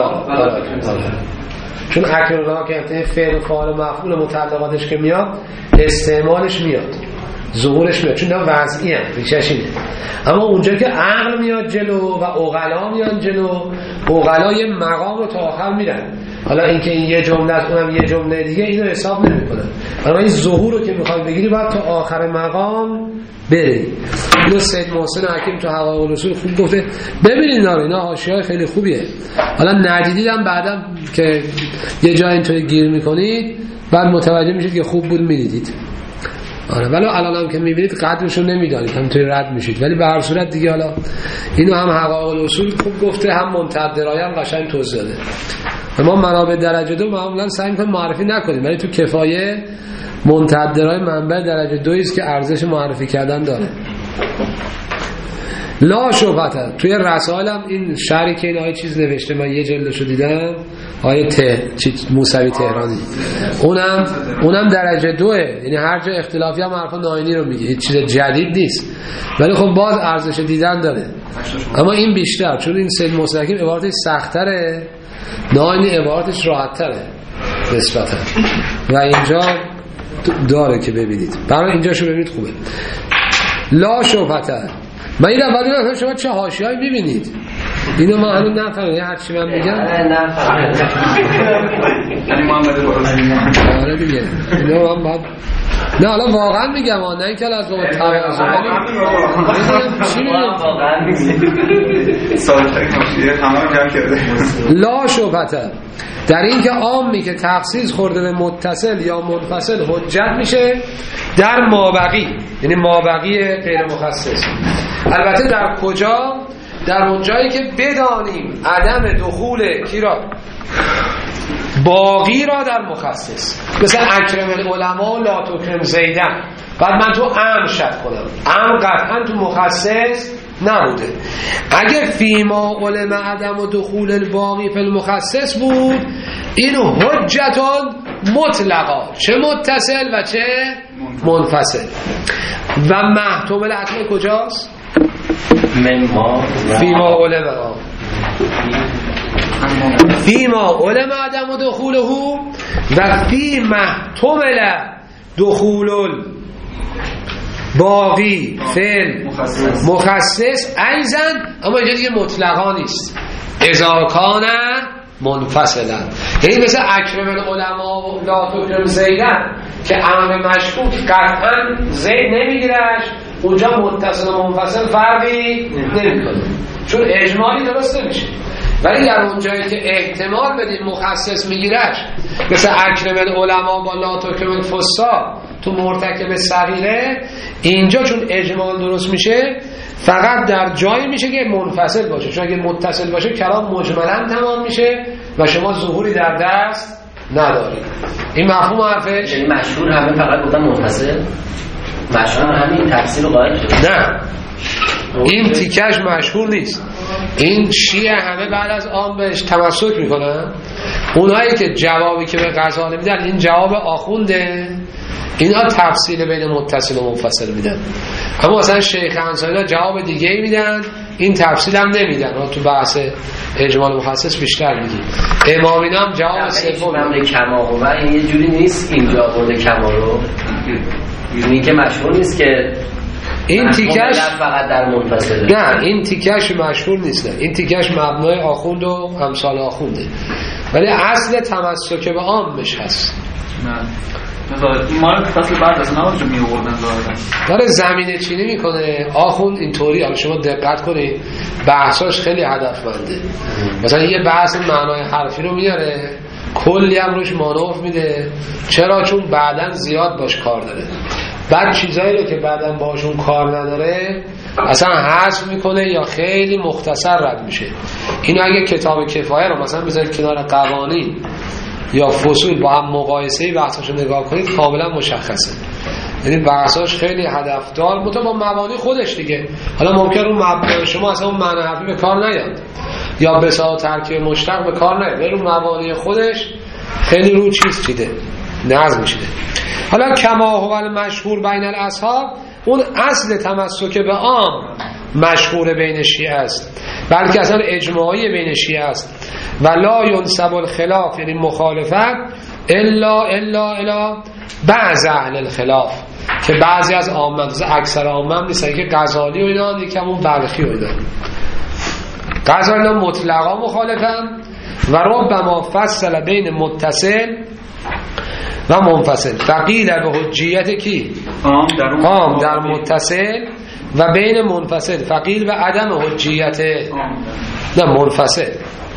چون اکرام که فعل و فاعل مفعول متعلقاتش که میاد استعمالش میاد، ظهورش میاد، چون اینا وضعی هم ریشش اینه. اما اونجا که عقل میاد جلو و عقلا میاد جلو، عقلا یه مقام رو تا آخر میرن، حالا اینکه این یه جمله است اونم یه جمله دیگه اینو حساب نمیکنن، اما این ظهور رو که میخوای بگیری باید تا آخر مقام بری. اینو سید محسن حکیم تو حقایق الاصول خوب گفته. ببینید اینا حاشیه‌های خیلی خوبیه. حالا ندیدیدم بعدم که یه جای اینطوری گیر میکنید بعد متوجه میشید که خوب بود میدیدید. آره، ولی الان هم که میبینید قدرشو نمیدانید، همینطوری رد میشید. ولی به هر صورت دیگه حالا اینو هم حقایق الاصول خوب گفته، هم منتدرای هم قشنگ توضیح داده. ما منابع درجه دو معمولا سعی می‌کنیم معرفی نکنیم، ولی تو کفایه منتدرای منبع درجه 2 است که ارزش معرفی کردن داره. لا شبهه. توی رسائل هم این شرحی که این آیه چیز نوشته، من یه جلدشو دیدم، آیه موسوی تهرانی، اونم درجه 2، یعنی هر جا اختلافی هم حرف ناینی رو میگه، هیچ چیز جدید نیست، ولی خب باز ارزش دیدن داره. اما این بیشتر، چون این سید محسن حکیم عبارتش سخت‌تره، ناینی عبارتش راحت‌تره نسبتا، و اینجا داره که ببینید. برای اینجاشو ببینید خوبه. لا شبهه. من این اولی نفهم شما چه حاشیه‌ای می‌بینید، اینو ما هنوز نفهمیدیم، هر چی من میگم نفهمیدم. یعنی محمد برازیلی آره دیگه اینو من بعد نه حالا واقعا میگم، نه اینکه از اون تواضع چی میگم واقعا میگم سال‌های حاشیه تمام جمع کرده. لا شبهه. در این که عامی که تخصیص خورده به متصل یا منفصل حجت میشه در مابقی، یعنی مابقی غیر مخصص. البته در کجا؟ در اون جایی که بدانیم عدم دخول کی را، باقی را در مخصص، مثل اکرم العلماء لا تکرم زیدن، بعد من تو عام شد کنم، عام قطعا تو مخصص نبوده. اگه فیما علم عدم و دخول الباقی فی المخصص بود، اینو حجتان مطلقا، چه متصل و چه منفصل. و محتمل عطمه کجاست؟ فیما علم عدم و دخوله و فی محتمل دخول باقی فعل مخصص ایزن، اما اینجا دیگه مطلقا نیست، اذا کان منفصلا. یعنی مثل اکرم العلماء لا تکرم زیدن که امر مشکوک قطعا زید نمیگیرش، اونجا متصل و منفصل فرقی نمیکنه، چون اجمالی درست نمیشه. ولی در اونجایی که احتمال بدیم مخصص میگیرش، مثل اکرم العلماء با لا تکرم الفساق تو مرتکب صغیره، اینجا چون اجمال درست میشه فقط در جایی میشه که منفصل باشه، چون اگه متصل باشه کلام مجملا تمام میشه و شما ظهوری در دست ندارید. این مفهوم حرفش؟ یعنی مشهور همه فقط گفتن منفصل، مشهور همین تفسیر رو قائل شده. نه، این تیکش مشهور نیست. این شیعه همه بعد از آن بهش تمسک میکنن، اونایی که جوابی که به غزالی میدن این جواب آخونده، اینا تفصیل بین متصل و منفصل میدن. اما مثلا شیخ انصاری جواب دیگه میدن، این تفصیل هم نمیدن. تو بحث اجمال مخصص بیشتر میگیم. امامینا هم جواب سوم امر کما و این یه جوری نیست، اینجا برده کما رو یعنی که مشهور نیست که این تیکش فقط در منفصله. نه، این تیکش مشهور نیست. نه، این تیکش مبنای آخوند و امثال آخونده. ولی اصل تمسک به عامش هست. ما فصل بعد از نماز رو می‌آوردن داره زمینه چینی میکنه آخوند اینطوری. حالا شما دقت کنید بحثاش خیلی هدفمنده. مثلا یه بحث معنای حرفی رو میاره کلی هم روش مانور میده. چرا؟ چون بعداً زیاد باش کار داره. بعد چیزایی رو که بعداً باشون کار نداره اصلا حذف میکنه یا خیلی مختصر رد میشه. اینو اگه کتاب کفایه رو مثلا بذارید کنار قوانین یا فصول با هم مقایسه‌ای بحثاشو نگاه کنید کاملا مشخصه. یعنی بحثاش خیلی هدفدار مطابق با مبانی خودش دیگه. حالا ممکن اون مبانی شما اصلا اون معنی حرفی به کار نیاد یا بسا ترکیب مشتق به کار نیاد، ولی اون مبانی خودش خیلی رو چیز چیده نظم شده. حالا کما هو المشهور بین الاصحاب، اون اصل تمسک به عام مشهور بین شیعه است، بلکه اصلا اجماعی بین شیعه است. ولا ینسب الخلاف، یعنی مخالفت الا بعض اهل الخلاف، که بعضی از عامه اکثر عامه نیستن که غزالی و اینا، یکم اون بلخی و اینا. غزالی مطلقا مخالفن و ربما فصل بین متصل و منفصل. فقیل به حجیت کی؟ عام در متصل و بین منفصل فقیل به عدم حجیت نه منفصل،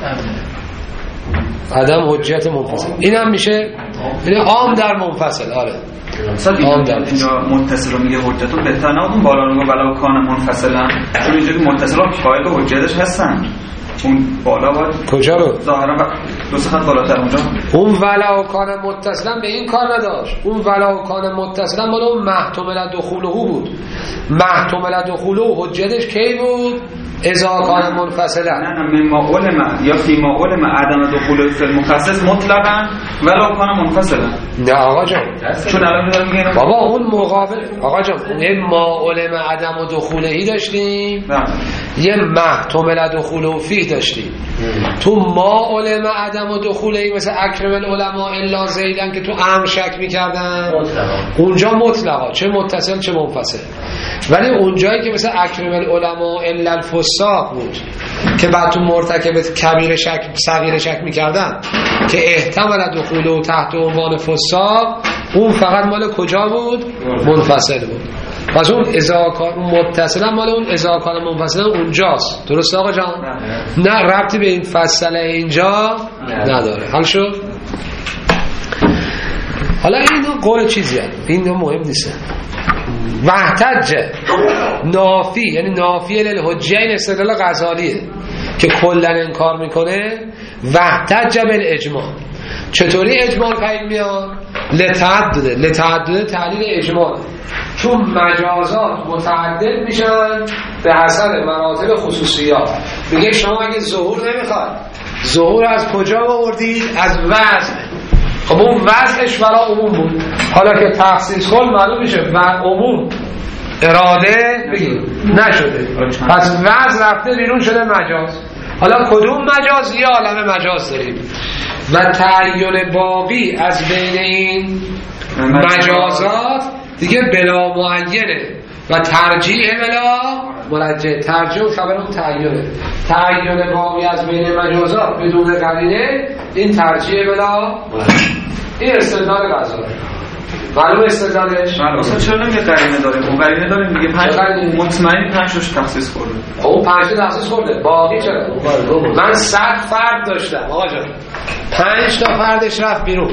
عدم حجیت منفصل. این هم میشه یعنی عام در منفصل. آره عام در متصل رو میگه حجت رو بهتر نه اون بالا رو ولو کان منفصلا، چون اینجوری متصل ها قائل به حجتش هستن. اون بالا باید کجا رو؟ ظاهرا دو سه خط بالاتر اونجا. اون ولو کان متصلا به این کار نداشت. اون ولو کان متصلا مال اون محتمل دخوله بود. محتمل دخوله حجتش کی بود؟ اذا کان منفصلا. نه مما علم یا فی ما علم عدم دخول فی المخصص مطلقا ولو کان منفصلا. نه آقا جان، چون الان دارم میگم بابا اون مقابل آقا جان اون ما علم عدم دخولهی داشتیم، یه محتمل دخوله فی داشتیم. تو ما علم عدم دخولهی مثل اکرم العلماء الا زیدن که تو امر شک می‌کردن اونجا مطلقا چه متصل چه منفصل. ولی اونجایی که مثل اکرم العلماء الا الفساق بود که بعد تو مرتکب کبیر شک صغیر شک می‌کردن که احتمال دخول تحت عنوان فساق، اون فقط مال کجا بود؟ منفصل بود. پس اون اضاکار متصلا مال اون اضاکار منفصلا اونجاست. درست آقا جان؟ نه ربطی به این فصله اینجا نداره. حل شد؟ حالا این قول چیزیه، این مهم نیست. وحتج نافی، یعنی نافی للحجه، این استدلال غزالیه که کلا انکار میکنه. وحتج بالاجماع، چطوری اجماع پایین میاد؟ لتعدد تعلیل اجماع، چون مجازات متعدد میشن به حسب مراتب خصوصیات. میگه شما اگه ظهور نمیخواد، ظهور از کجا آوردید؟ از وزن. خب اون وزنش برای عموم بود، حالا که تخصیص کن معلوم میشه و عموم اراده بگیم نشده، پس وزن رفته بیرون شده مجاز. حالا کدوم مجاز؟ یه عالم مجاز داریم و تعین باقی از بین این مجازات دیگه بلا معینه و ترجیح بلا مرجح. ترجیح خبر اون تعینه، تعین باقی از بین مجازات بدون قرینه، این ترجیح بلا مرجح. این استدلال غزالی. معلوم استدلالش؟ اصلا چرا نمیگه قرینه داره؟ اون قرینه داره میگه 5 مطمئن 5 روش تخصیص خورده. اون 5 تا تخصیص خورده، باقی چرا؟ من 100 فرد داشتم آقا جان، 5 تا فردش رفت بیرون،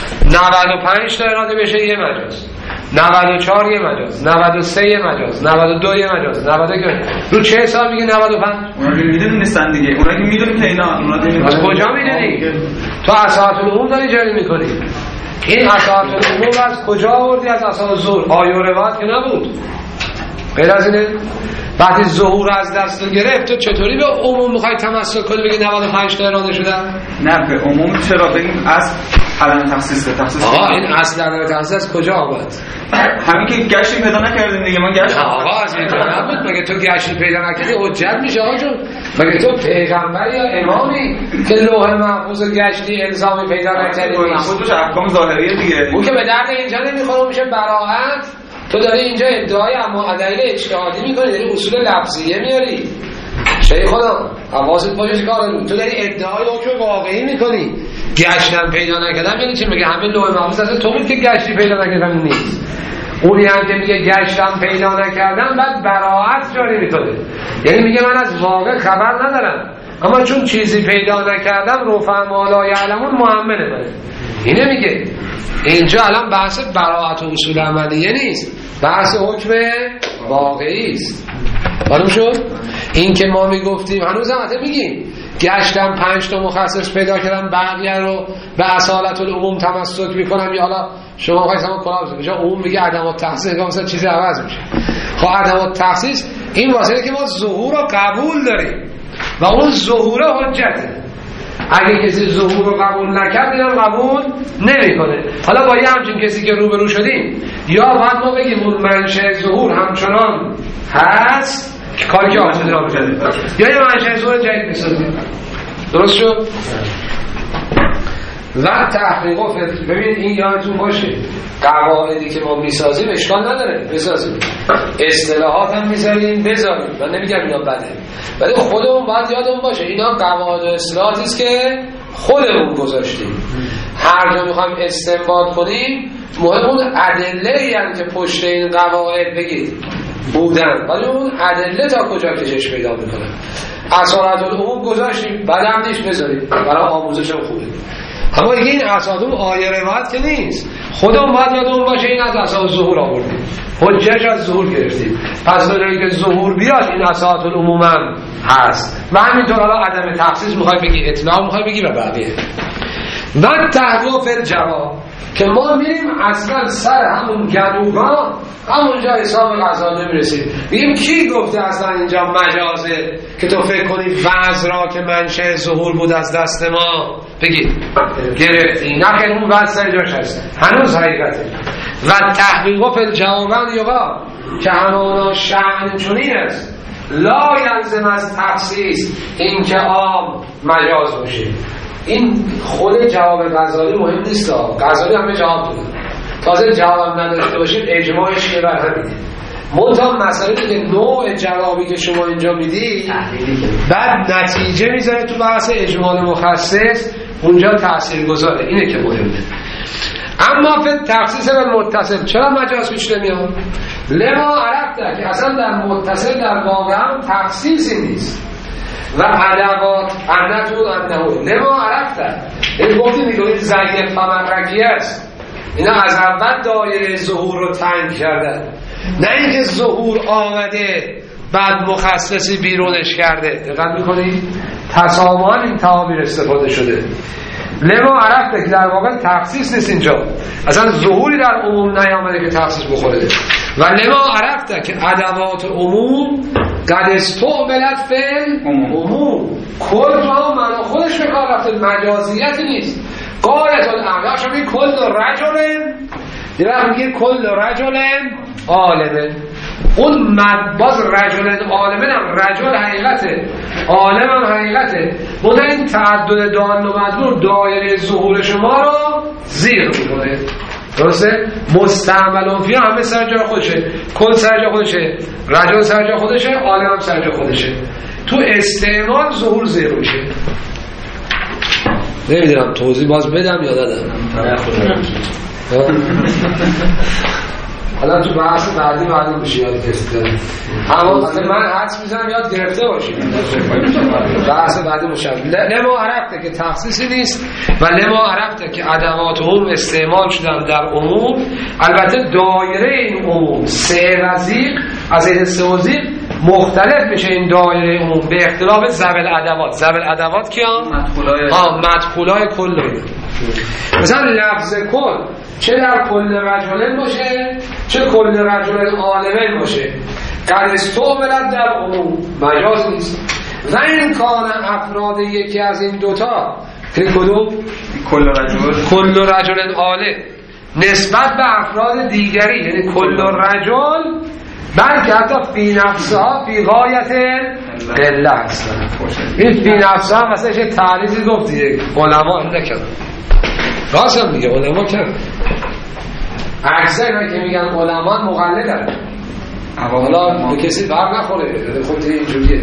95 تا اراده بشه یه مجاز، 94 یه مجاز، 93 یه مجاز، 92 یه مجاز، 92 رو چه حساب میگه 95؟ اونا که میدونی نیستن دیگه، اونا که میدونی که اینا از کجا میدونی؟ تو اساس العموم داری جاری میکنی. این اساس العموم از کجا آوردی؟ از اساس ظهور. آیه و روایت که نبود. غیر از اینه وقتی ظهور از دست گرفت تو چطوری به عموم میخوای تمسک کنی بگی 95 تا اراده شدن؟ نه به عموم چرا بگیم از عدم تخصیص آقا این اصل عدم تخصیص از کجا آمد؟ همین که گشتی پیدا نکردیم دیگه. ما گشت آقا از اینجا نبود. مگه تو گشتی پیدا نکردی حجت میشه آقا جون؟ مگه تو پیغمبر یا امامی که لوح محفوظ گشتی الزامی پیدا نکردی؟ خودش احکام ظاهریه دیگه. اون که به درد اینجا نمیخوره، میشه براءت. تو داری اینجا ادعای اما دلیل اجتهادی میکنی، داری اصول لفظیه میاری شیخ خدا حواست باشه چه کار تو داری ادعای حکم واقعی میکنی. گشتن پیدا نکردم یعنی چی؟ میگه همه لوح محفوظ هست تو بود که گشتی پیدا نکردم نیست. اونی هم که میگه گشتم پیدا نکردم بعد براءت جاری میکنه، یعنی میگه من از واقع خبر ندارم اما چون چیزی پیدا نکردم رفع ما لا یعلمون مؤمنه منه. اینه میگه اینجا الان بحث براءت و اصول عملیه نیست، بحث حکم واقعی است. معلوم شد؟ این که ما میگفتیم هنوز هم حتی میگیم گشتم 5 تا مخصص پیدا کردم بقیه رو به اصالت العموم تمسک میکنم، یا حالا شما خواهید سمان کلام بزنید بجا عموم میگه عدم التخصیص مثلا چیزی عوض میشه. خب عدم التخصیص این واسه که ما ظهور رو قبول داریم و اون ظهور حجته. اگه کسی ظهور رو قبول نکرد اینم قبول نمیکنه. حالا با یه همچین کسی که روبرو شدیم یا باید ما بگیم اون منشأ ظهور همچنان هست کاری که آجده را بجدید یا یه منشأ ظهور جدید بسازیم. درست شد؟ و تحقیق و ببین این یادتون باشه قواعدی که ما میسازیم اشکال نداره بسازیم، اصطلاحات هم میذاریم بذاریم، من نمیگم اینا بده ولی خودمون باید یادمون باشه اینا قواعد و اصطلاحاتی است که خودمون گذاشتیم. هر جا میخوایم استنباط کنیم مهم اون ادله یعنی که پشت این قواعد بگید بودن، ولی اون ادله تا کجا کشش پیدا میکنه. اصالت العموم گذاشتیم بعدم نیست بذاریم برای آموزش هم خوبه. اما دیگه این اساس اون آیه روایت که نیست، خودمون باید یادمون باشه این از اساس ظهور آوردیم، حجتش از ظهور گرفتیم، پس برای که ظهور بیاد این اساس العموم هم هست و همینطور حالا عدم تخصیص میخوای بگی اطلاع میخوای بگی و بقیه. من تحقیق الجواب که ما میریم اصلا سر همون گلوگاه همونجا حساب غزاله میرسیم میگیم کی گفته اصلا اینجا مجازه که تو فکر کنی وضع را که منشأ ظهور بود از دست ما بگید گرفتی نخیر اون وضع سر جاش هست هنوز حقیقته. و تحقیق فی الجوابن یقا که همانا شأن چنین است لا یلزم از تخصیص این که عام مجاز باشه. این خود جواب غزالی مهم نیست، غزالی همه جواب داده تازه جواب نداشته باشید اجماعش که بر همینه. منتها مسئله که نوع جوابی که شما اینجا میدی بعد نتیجه میذاره تو بحث اجمال مخصص اونجا تأثیر گذاره، اینه که مهمه. اما فی تخصیص و متصل چرا مجاز پیش نمیاد؟ لما عرفته که اصلا در متصل در واقع هم تخصیصی نیست و ادوات انتون انتهون لما عرفته این گفتی میگوید زنگ فمرگی است. اینا از اول دایره ظهور رو تنگ کردن، نه اینکه ظهور آمده بعد مخصصی بیرونش کرده. دقت میکنی؟ تسامحاً این تعابیر استفاده شده. لما عرفته که در واقع تخصیص نیست اینجا، اصلا ظهوری در عموم نیامده که تخصیص بخوره. و لما عرفته که ادوات عموم قد استعملت فی عموم کل را معنا خودش به کار رفته، مجازیتی نیست. قایت الاعلا شما میگه کل رجل یه وقت میگه کل رجل عالمه، اون باز رجل عالمه هم رجل حقیقته عالم هم حقیقته. بوده این تعدد دال و مدلول دایره ظهور شما رو زیر میکنه. درسته؟ مستعمل فیه همه سر جای خودشه، کل سر جای خودشه، رجل سر جای خودشه، عالم هم سر جای خودشه. تو استعمال ظهور زیر میشه. نمیدونم توضیح باز بدم یا ندم. حالا تو بحث بعدی معلوم بشه یاد گرفته. اما من حدس میزنم یاد گرفته باشیم. بحث بعدی مشابه. لما عرفته که تخصیصی نیست و لما عرفته که ادوات عموم استعمال شدن در عموم. البته دایره این عموم سه وزیق از این سه وزیق مختلف میشه. این دایره عموم به اختلاف ذوی الادوات. ذوی الادوات کیان؟ مدخولای کل. مثلا لفظ کل چه در کل رجلن باشه چه کل رجلن عالمن باشه قد استعملت در عموم مجاز نیست. و این کان افراد یکی از این دوتا که کدوم؟ کل رجلن عالم نسبت به افراد دیگری یعنی کل رجل بلکه حتی فی نفسها فی غایت قله هستن. این فی نفسها مثلا چه تعریضی گفتی علما نکرد راست هم میگه علما کرد اکثر که میگن علما مقلدن حالا به کسی بر نخوره خود اینجوریه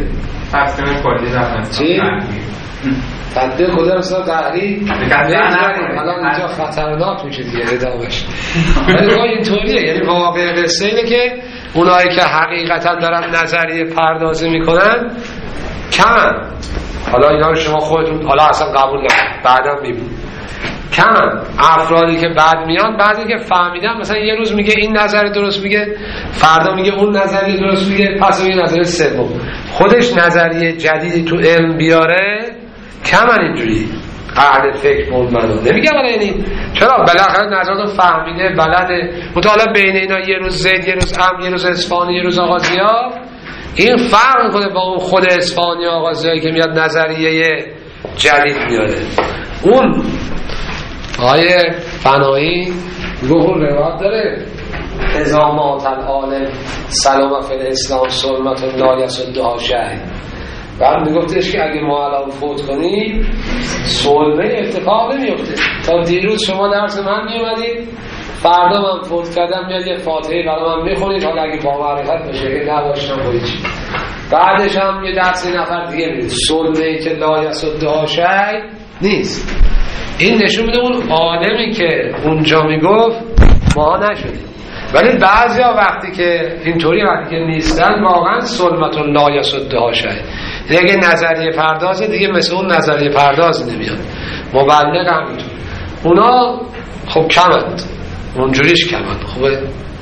تصمیم کلی چی؟ تدبیر کده مثلا قهری الان اینجا خطرناک میشه دیگه ادامش. ولی با اینطوریه، یعنی واقع قصه اینه که اونایی که حقیقتا دارن نظریه پردازی میکنن کمن. حالا اینا رو شما خودتون حالا اصلا قبول نکنید، بعدا میبینید کمن. افرادی که بعد میان، بعضی که فهمیدن مثلا یه روز میگه این نظر درست میگه، فردا میگه اون نظریه درست میگه، پس میگه نظریه سوم، خودش نظریه جدیدی تو علم بیاره کمن. اینجوری قاعده فکر مولمنو نمیگم ولی یعنی چرا بالاخره نظراتو فهمیده بلده. مطالعه بین اینا یه روز زید، یه روز ام، یه روز اصفهانی، یه روز آغازیا، این فرق میکنه با اون خود اصفهانی آغازیایی که میاد نظریه جدید میاره. اون آیه فنایی گفت روایت داره ازامات العالم سلام فی الاسلام سلمت لا یسدها شیء. بعد میگفتش که اگه ما الان فوت کنیم سلمه اتفاق نمیفته. تا دیروز شما درس من میومدید، فردا من فوت کردم میاد یه فاتحه برای من میخونید، حالا اگه با معرفت بشه که نباشنم باید چی، بعدش هم یه درس یه نفر دیگه میرید. سلمه که لا یسدها شیء نیست. این نشون میده اون عالمی که اونجا میگفت ما نشدیم. ولی بعضیا وقتی که اینطوری وقتی که نیستن واقعا سلمت لا یسدها شیء، یعنی اگه نظریه پردازه دیگه مثل اون نظریه پرداز نمیاد. مبلغ هم اینطور اونا خب کمند، اونجوریش کمند. خوبه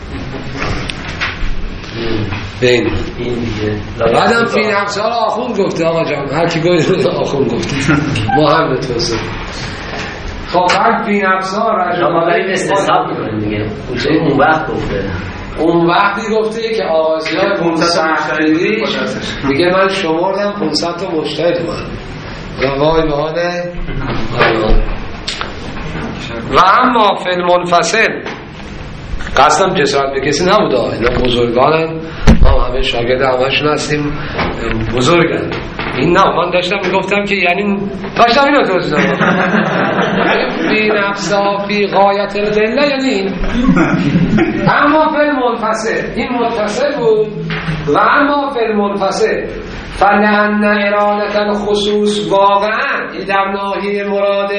بین این دیگه بعدم فی نفسها رو آخون گفته. آقا جان هر کی گوید آخون گفته ما هم به توسه خب هر فی نفسها رجل ما بریم استصحاب میکنیم دیگه. اون وقت گفته، اون وقتی گفته که آغازی‌های 500 مجتهدی میگه من شمردم 500 تا مجتهد من وای به حاله. و اما فی المنفصل قصدم جسارت به کسی نبوده، اینا بزرگانن، ما همه شاگرد همشون هستیم، بزرگن. این نه من داشتم میگفتم که یعنی داشتم اینو توضیح دادم فی نفسا فی غایت الدله، یعنی اما فی المنفصل این متصل بود. و اما فی المنفصل فلأن اراده الخصوص واقعا این در ناحیه مراد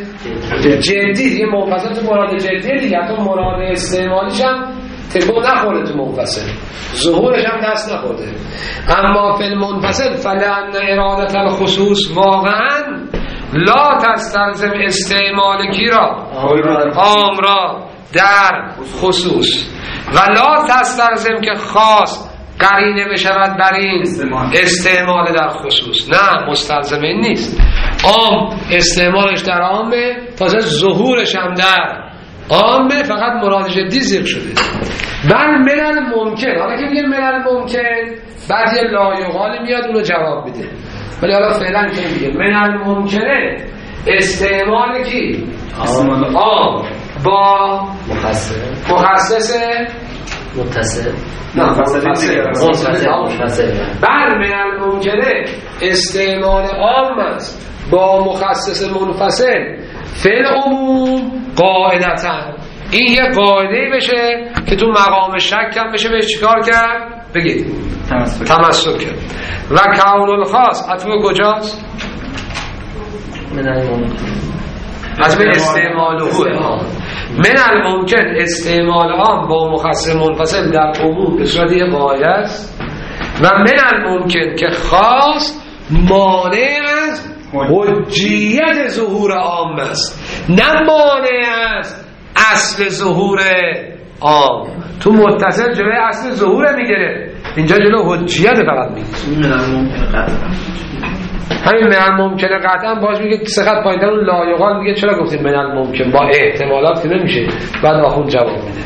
جدی، یه منفصل تو مراد جدی دیگه، تو مراد استعمالیش هم تکون نخورده، تو منفصل ظهورش هم دست نخورده. اما فی المنفصل فلأن اراده الخصوص واقعا لا تستلزم استعمال کی را؟ عام را در خصوص، و لا تستلزم که خاص قرینه بشود بر این استعمال در خصوص. نه مستلزم این نیست. عام استعمالش در عامه، تازه ظهورش هم در عامه، فقط مراد جدی ذکر شده. بل من الممکن، حالا که میگه من الممکن بعد یه لایقالی میاد اونو جواب میده، ولی حالا فعلا که میگه من الممکنه استعمال کی؟ عام با مخصص متصل. نه متصل. بل من الممکنه استعمال عام است با مخصص منفصل فعل عموم قاعدتا. این یه قاعده بشه که تو مقام شک هم بشه بهش چیکار کرد؟ بگید تمسک کرد. و کون الخاص اطبع کجاست؟ من الممکن از به استعمال عام. من الممکن استعمال عام با مخصص منفصل در عموم به صورت یه قاعده است. و من الممکن که خاص مانع از حجیت ظهور عام است، نه مانع از اصل ظهور عام. تو متصل جلوی اصل ظهور میگیره، اینجا جلو حجیت فقط میگیره. همین من الممکن قطعا باش میگه سقط پایین‌تر اون لایقال میگه چرا گفتیم من الممکن با احتمالات که نمیشه. بعد آخون جواب میده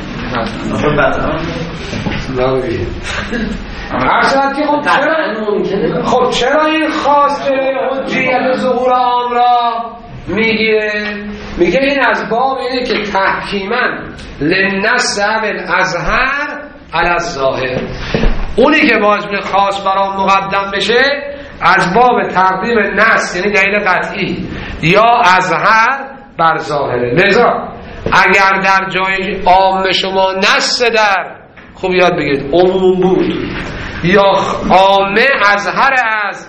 ارشد که خب چرا این خاص جلوی حجیت ظهور عام را میگیره؟ میگه این از باب اینه که تحکیما للنصب الازهر علی الظاهر، اونی که باز به خاص برام مقدم بشه از باب تقدیم نص یعنی دلیل قطعی یا ازهر بر ظاهره. لذا اگر در جای عام شما نص در خوب یاد بگید عموم بود یا عامه ازهر از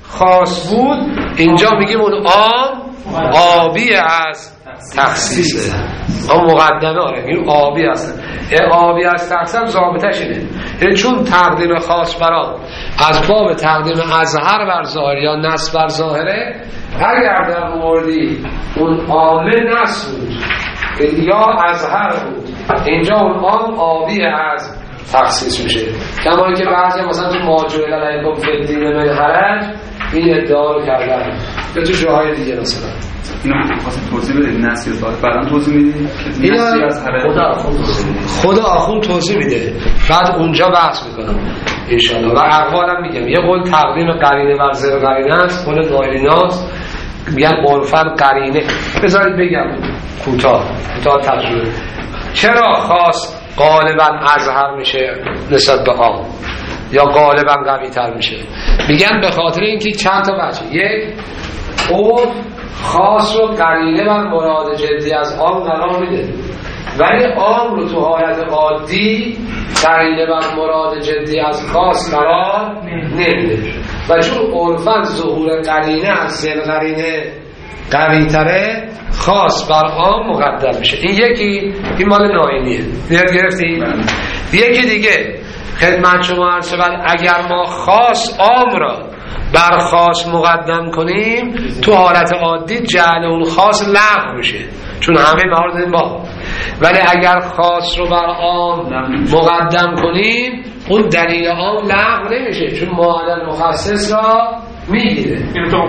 خاص بود، اینجا میگیم اون عام آبی از تخصیصه. اون مقدمه میگیم آبی هست. آبی از تخصیص ضابطش اینه، یعنی چون تقدیم خاص برام از باب تقدیم اظهر بر ظاهر یا نصب بر ظاهره، اگر در موردی اون عامل نصب بود یا اظهر بود، اینجا اون عام آبی از تخصیص میشه. کما که بعضی مثلا تو ماجعل علیکم فی الدین من حرج این ادعا رو کردن، یا تو جاهای دیگه مثلا اینو خواستم توضیح بدید. نسی از بعدا توضیح میدید که نسی از خدا آخون توضیح میده، بعد اونجا بحث میکنم انشاءالله. و اقوالم میگم یه قول تقدیم قرینه بر زیر قرینه است، قول نایلینات میگن عرفاً قرینه. بذارید بگم کوتاه ترجمه. چرا خاص غالبا اظهر میشه نسبت به عام یا غالبا قوی تر میشه؟ میگن به خاطر اینکه چند تا وجه. یک، قول خاص رو قرینه بر مراد جدی از عام قرار میده، ولی عام رو تو حالت عادی قرینه بر مراد جدی از خاص قرار نمیده. و چون عرفاً ظهور قرینه از زل قرینه قوی تره، خاص بر عام مقدم میشه. این یکی، این مال ناینیه. گرفتیم؟ یکی دیگه خدمت شما عرض شود، اگر ما خاص عام را بر خاص مقدم کنیم، تو حالت عادی جعل اون خاص لغو میشه، چون همه بهار داریم با. ولی اگر خاص رو بر عام مقدم کنیم، اون دلیل عام لغو نمیشه، چون معادل مخصص را میگیره.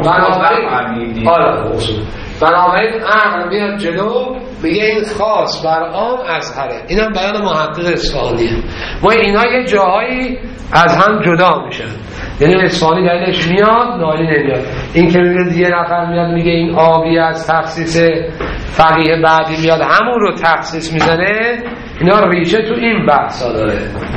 بنابراین عقل میاد جلو میگه این خاص بر عام اظهره. اینم بیان محقق اصفهانیه. ما اینا یه جاهایی از هم جدا میشن، یعنی اصفهانی دلیلش میاد، نالی نمیاد. این که میگه یه نفر میاد میگه این آبی از تخصیص، فقیه بعدی میاد همون رو تخصیص میزنه. اینا ریشه تو این بحثا داره.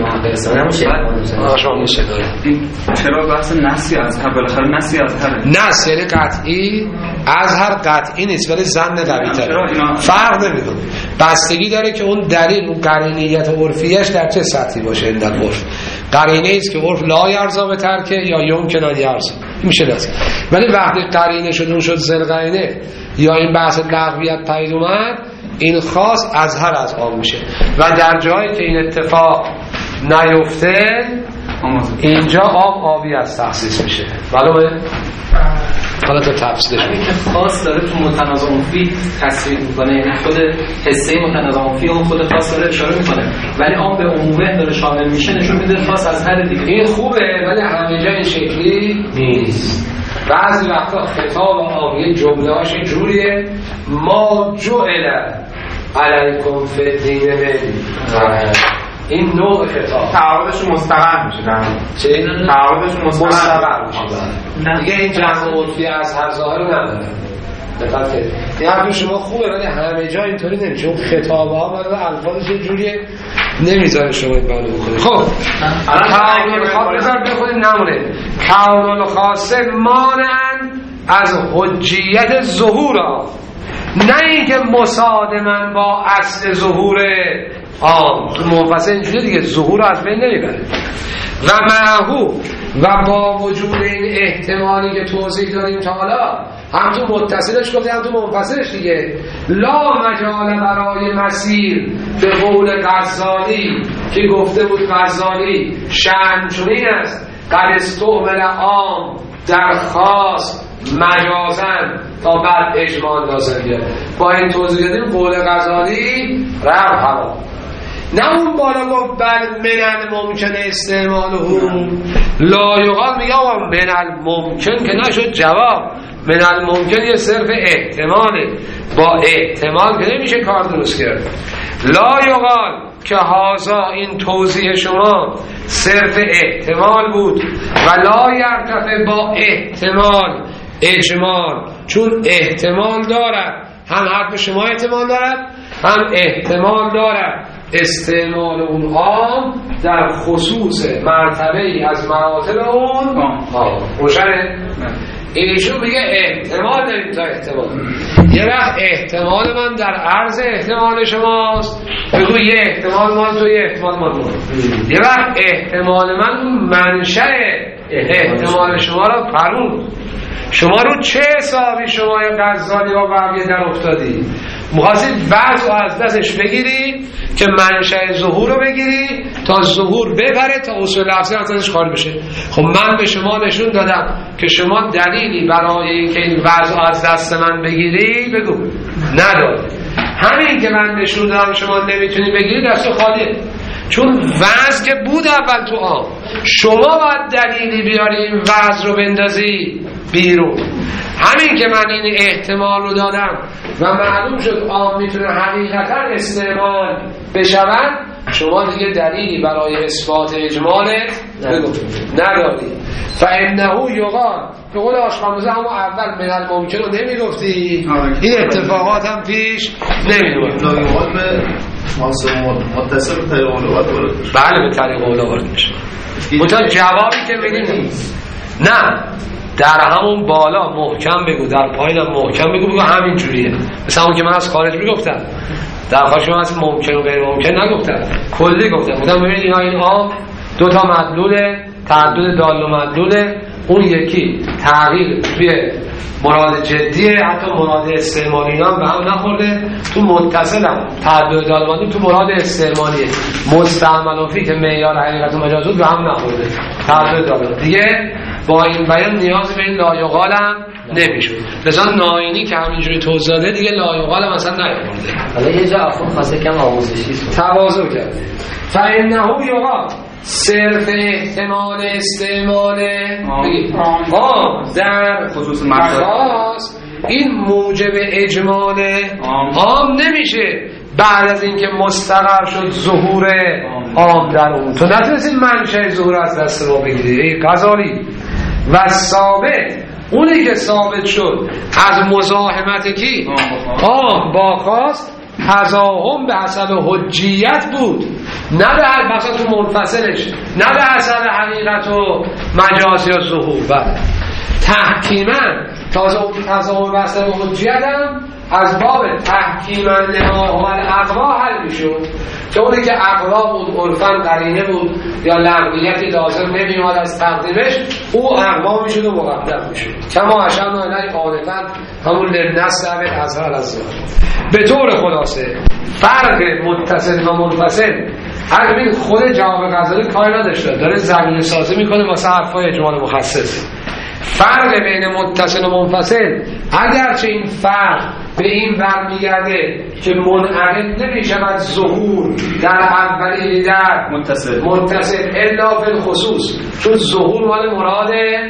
شما میشه داره. چرا بحث نسی اظهر؟ بالاخره نسی اظهر، نس یعنی قطعی، اظهر قطعی نیست ولی ظن قوی تره. فرق نمیکنه، بستگی داره که اون دلیل، اون قرینیت عرفیش در چه سطحی باشه. این در عرف قرینه است که عرف لا یرضا به ترکه یا یمکن ان یرضا میشه دست. ولی وقتی قرینه شد اون شد زل قرینه یا این بحث لغویت پدید اومد، این خاص اظهر از عام میشه. و در جایی که این اتفاق نیفته، اینجا عام آبی از تخصیص میشه. معلومه؟ حالا تا تفصیلش میگه که خاص داره تو متنازع فی تصریح میکنه، یعنی خود حصه متنازع فی اون خود خاص داره اشاره میکنه، ولی عام به عمومه داره شامل میشه، نشون میده خاص از هر دیگه. این خوبه ولی همه جا این شکلی نیست. بعضی وقتا خطاب عامی جمله هاش جوریه ما جعل علیکم فی الدین من، این نوع خطاب تعارضش مستقر میشه. چه؟ تعارضش مستقر میشه. دیگه این جمع عرفی از هر ظاهر نداره. دقت کنید. این حرف شما خوبه ولی همه جا اینطوری نمیشه. اون خطاب‌ها و الفاظش یه جوریه نمیذاره شما این بحثو بکنید. خب الان خب بذار بخونیم نمونه. کون الخاص مانعاً از حجیت ظهور، نه اینکه مصادماً با اصل ظهور عام. تو منفصل اینجوری دیگه ظهور از بین نمیبره. و معهو، و با وجود این احتمالی که توضیح دادیم تا حالا، هم تو متصلش گفتیم هم تو منفصلش دیگه، لا مجال برای مسیر به قول غزالی که گفته بود غزالی شأن چنین است قد استعمل عام در خاص مجازن تا بعد اجمال لازم بیاد. با این توضیح دادیم قول غزالی رب حرام. نه اون بالا گفت بل من الممکن استعماله لا یقال، میگه آقا من الممکن که نشد جواب. من الممکن یه صرف احتماله، با احتمال که نمیشه کار درست کرد. لا یقال که هازا این توضیح شما صرف احتمال بود و لا یرتفع با احتمال اجمال، چون احتمال دارد، هم حرف شما احتمال دارد هم احتمال دارد استعمال اون عام در خصوص مرتبه ای از مراتب اون عام. روشنه؟ ایشون میگه احتمال داریم تا احتمال. یه وقت احتمال من در عرض احتمال شماست، بگو یه احتمال مال تو یه احتمال مال تو. یه وقت احتمال من اون منشأ احتمال شما را پرون. شما رو چه حسابی شما یا غزالی و بقیه در افتادی؟ می‌خواستید وضع از دستش بگیری که منشأ ظهور رو بگیری تا ظهور ببره تا اصول لفظی از ازش خارج بشه. خب من به شما نشون دادم که شما دلیلی برای اینکه این وضع از دست من بگیری بگو نداری. همین که من نشون دادم شما نمیتونی بگیری دست خالیه، چون وضع که بود اول تو عام. شما باید دلیلی بیاری این وضع رو بندازی بیرون. همین که من این احتمال رو دادم و معلوم شد عام میتونه حقیقتا استعمال بشود، شما دیگه دلیلی برای اثبات اجمالت نداری. فانه یقال به قول آشخانوزه همون اول من الممکن رو نمیگفتی، این اتفاقات هم پیش نمیدونی. لایقات به متصل به طریق اولوات وارد میشه. بله به طریق اولوات وارد میشه. منتها جوابی که میدیم نه، در همون بالا محکم بگو، در پایین هم محکم بگو همین جوریه. مثلا اون که من از خارج میگفتم، در خارج من از ممکن و غیر ممکن نگفتم، کلی گفتم ببینید اینا این عام دو تا مدلوله، تعدد دال و مدلوله. اون یکی تغییر توی مراد جدیه، حتی مراد استعمالی هم به هم نخورده. تو متصل هم تعدد دال و مدلول تو مراد استعمالیه. مستعمل فی که معیار حقیقت و مجاز بود به هم نخورده تعدد دال دیگه. با این بیان نیاز به این لایقال هم نمیشود. لذا ناینی که همینجوری توضیح داده دیگه لایقال هم اصلا نیاورده. حالا یه جا افون خواسته کم آموزشی تواضع کرده. فانه یقال صرف احتمال استعمال در خصوص مجاز این موجب اجمال عام نمیشه بعد از اینکه مستقر شد ظهور عام در اون. تو نتونستی منشأ ظهور از دست رو بگیری غزالی. و ثابت اونی که ثابت شد از مزاحمت کی عام با خاص تزاحم به حسب حجیت بود، نه به حسب تو منفصلش، نه به حسب حقیقت و مجاز یا ظهور. بعد تحکیما تزاحم به حسب حجیت هم از باب تحکیما لما و الاقوا حل میشد که اونی که اقوا بود عرفاً قرینه بود یا لغویتی لازم نمیاد از تقدیمش، او اقوا میشد و مقدم میشد. کما اشرنا الیه آنفاً همون للنصب اظهر از به طور خلاصه فرق متصل و منفصل. همین خود جواب غزالی کاری نداشته، داره زمینه سازی میکنه واسه حرفای اجمال مخصص. فرق بین متصل و منفصل اگرچه این فرق به این برمیگرده که منعقد نمیشود ظهور در اولی در متصل الا فی الخصوص، چون ظهور مال مراد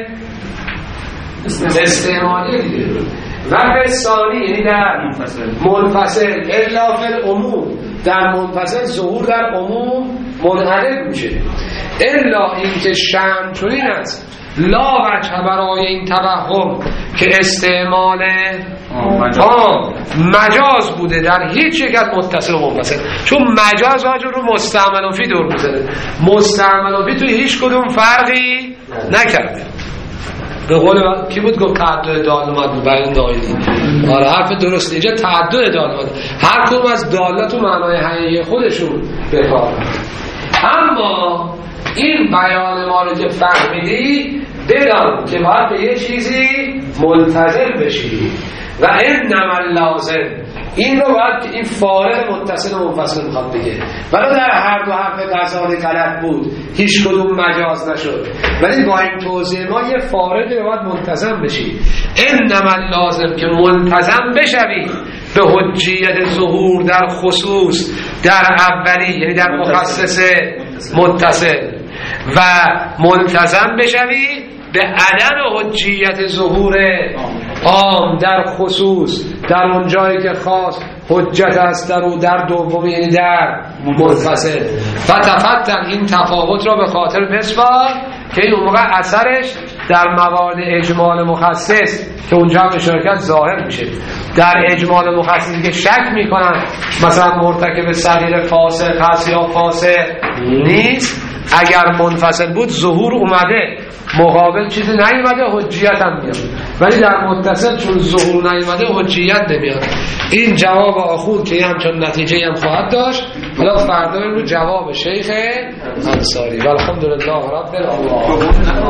استعمالی دیگه. و به ثانی یعنی در منفصل الا فی العموم، در منفصل ظهور در عموم منعقد میشه. الا اینکه شأن چنین است لا وجه برای این توهم که استعمال مجاز بوده در هیچ یک از متصل و منفصل، چون مجاز واجب رو مستعمل فی دور میزنه، مستعمل فی توی هیچ کدوم فرقی نکرده. به قول کی بود گفت تعدد دال اومد بیان دایلی. آره حرف درسته، اینجا تعدد دال اومد، هر کدوم از دالات تو معنای حقیقی خودشون بکار. اما این بیان ما رو که فهمیدی بدان که باید به یه چیزی منتظر بشی و انما لازم این رو باید که این فارق متصل و منفصل میخواد بگه، ولی در هر دو حرف غزالی غلط بود، هیچ کدوم مجاز نشد، ولی با این توضیح ما یه فارقی رو باید منتظم بشی. انما لازم که منتظم بشوی به حجیت ظهور در خصوص در اولی یعنی در مخصص متصل و ملتزم بشوی به عدم حجیت ظهور عام در خصوص در اون جایی که خاص حجت است در او در دومی یعنی در منفصل. فتفتن این تفاوت را به خاطر بسپار که این اون موقع اثرش در موارد اجمال مخصص که اونجا به شرکت ظاهر میشه. در اجمال مخصصی که شک میکنن مثلا مرتکب صغیر فاسق هست یا فاسق نیست، اگر منفصل بود ظهور اومده مقابل چیزی نیومده حجیت هم میاد، ولی در متصل چون ظهور نیومده حجیت نمیاد. این جواب آخون که همچون نتیجه هم خواهد داشت. حالا فردا رو جواب شیخ انصاری. والحمدلله رب العالمین.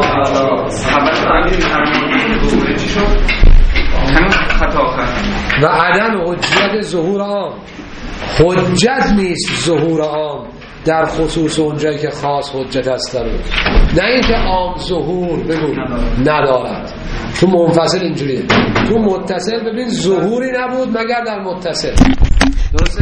و عدم حجیت ظهور عام، حجت نیست ظهور عام در خصوص اونجایی که خاص حجت هست داره، نه اینکه عام ظهور بگو ندارد. تو منفصل اینجوریه، تو متصل ببین ظهوری نبود مگر در متصل. درسته؟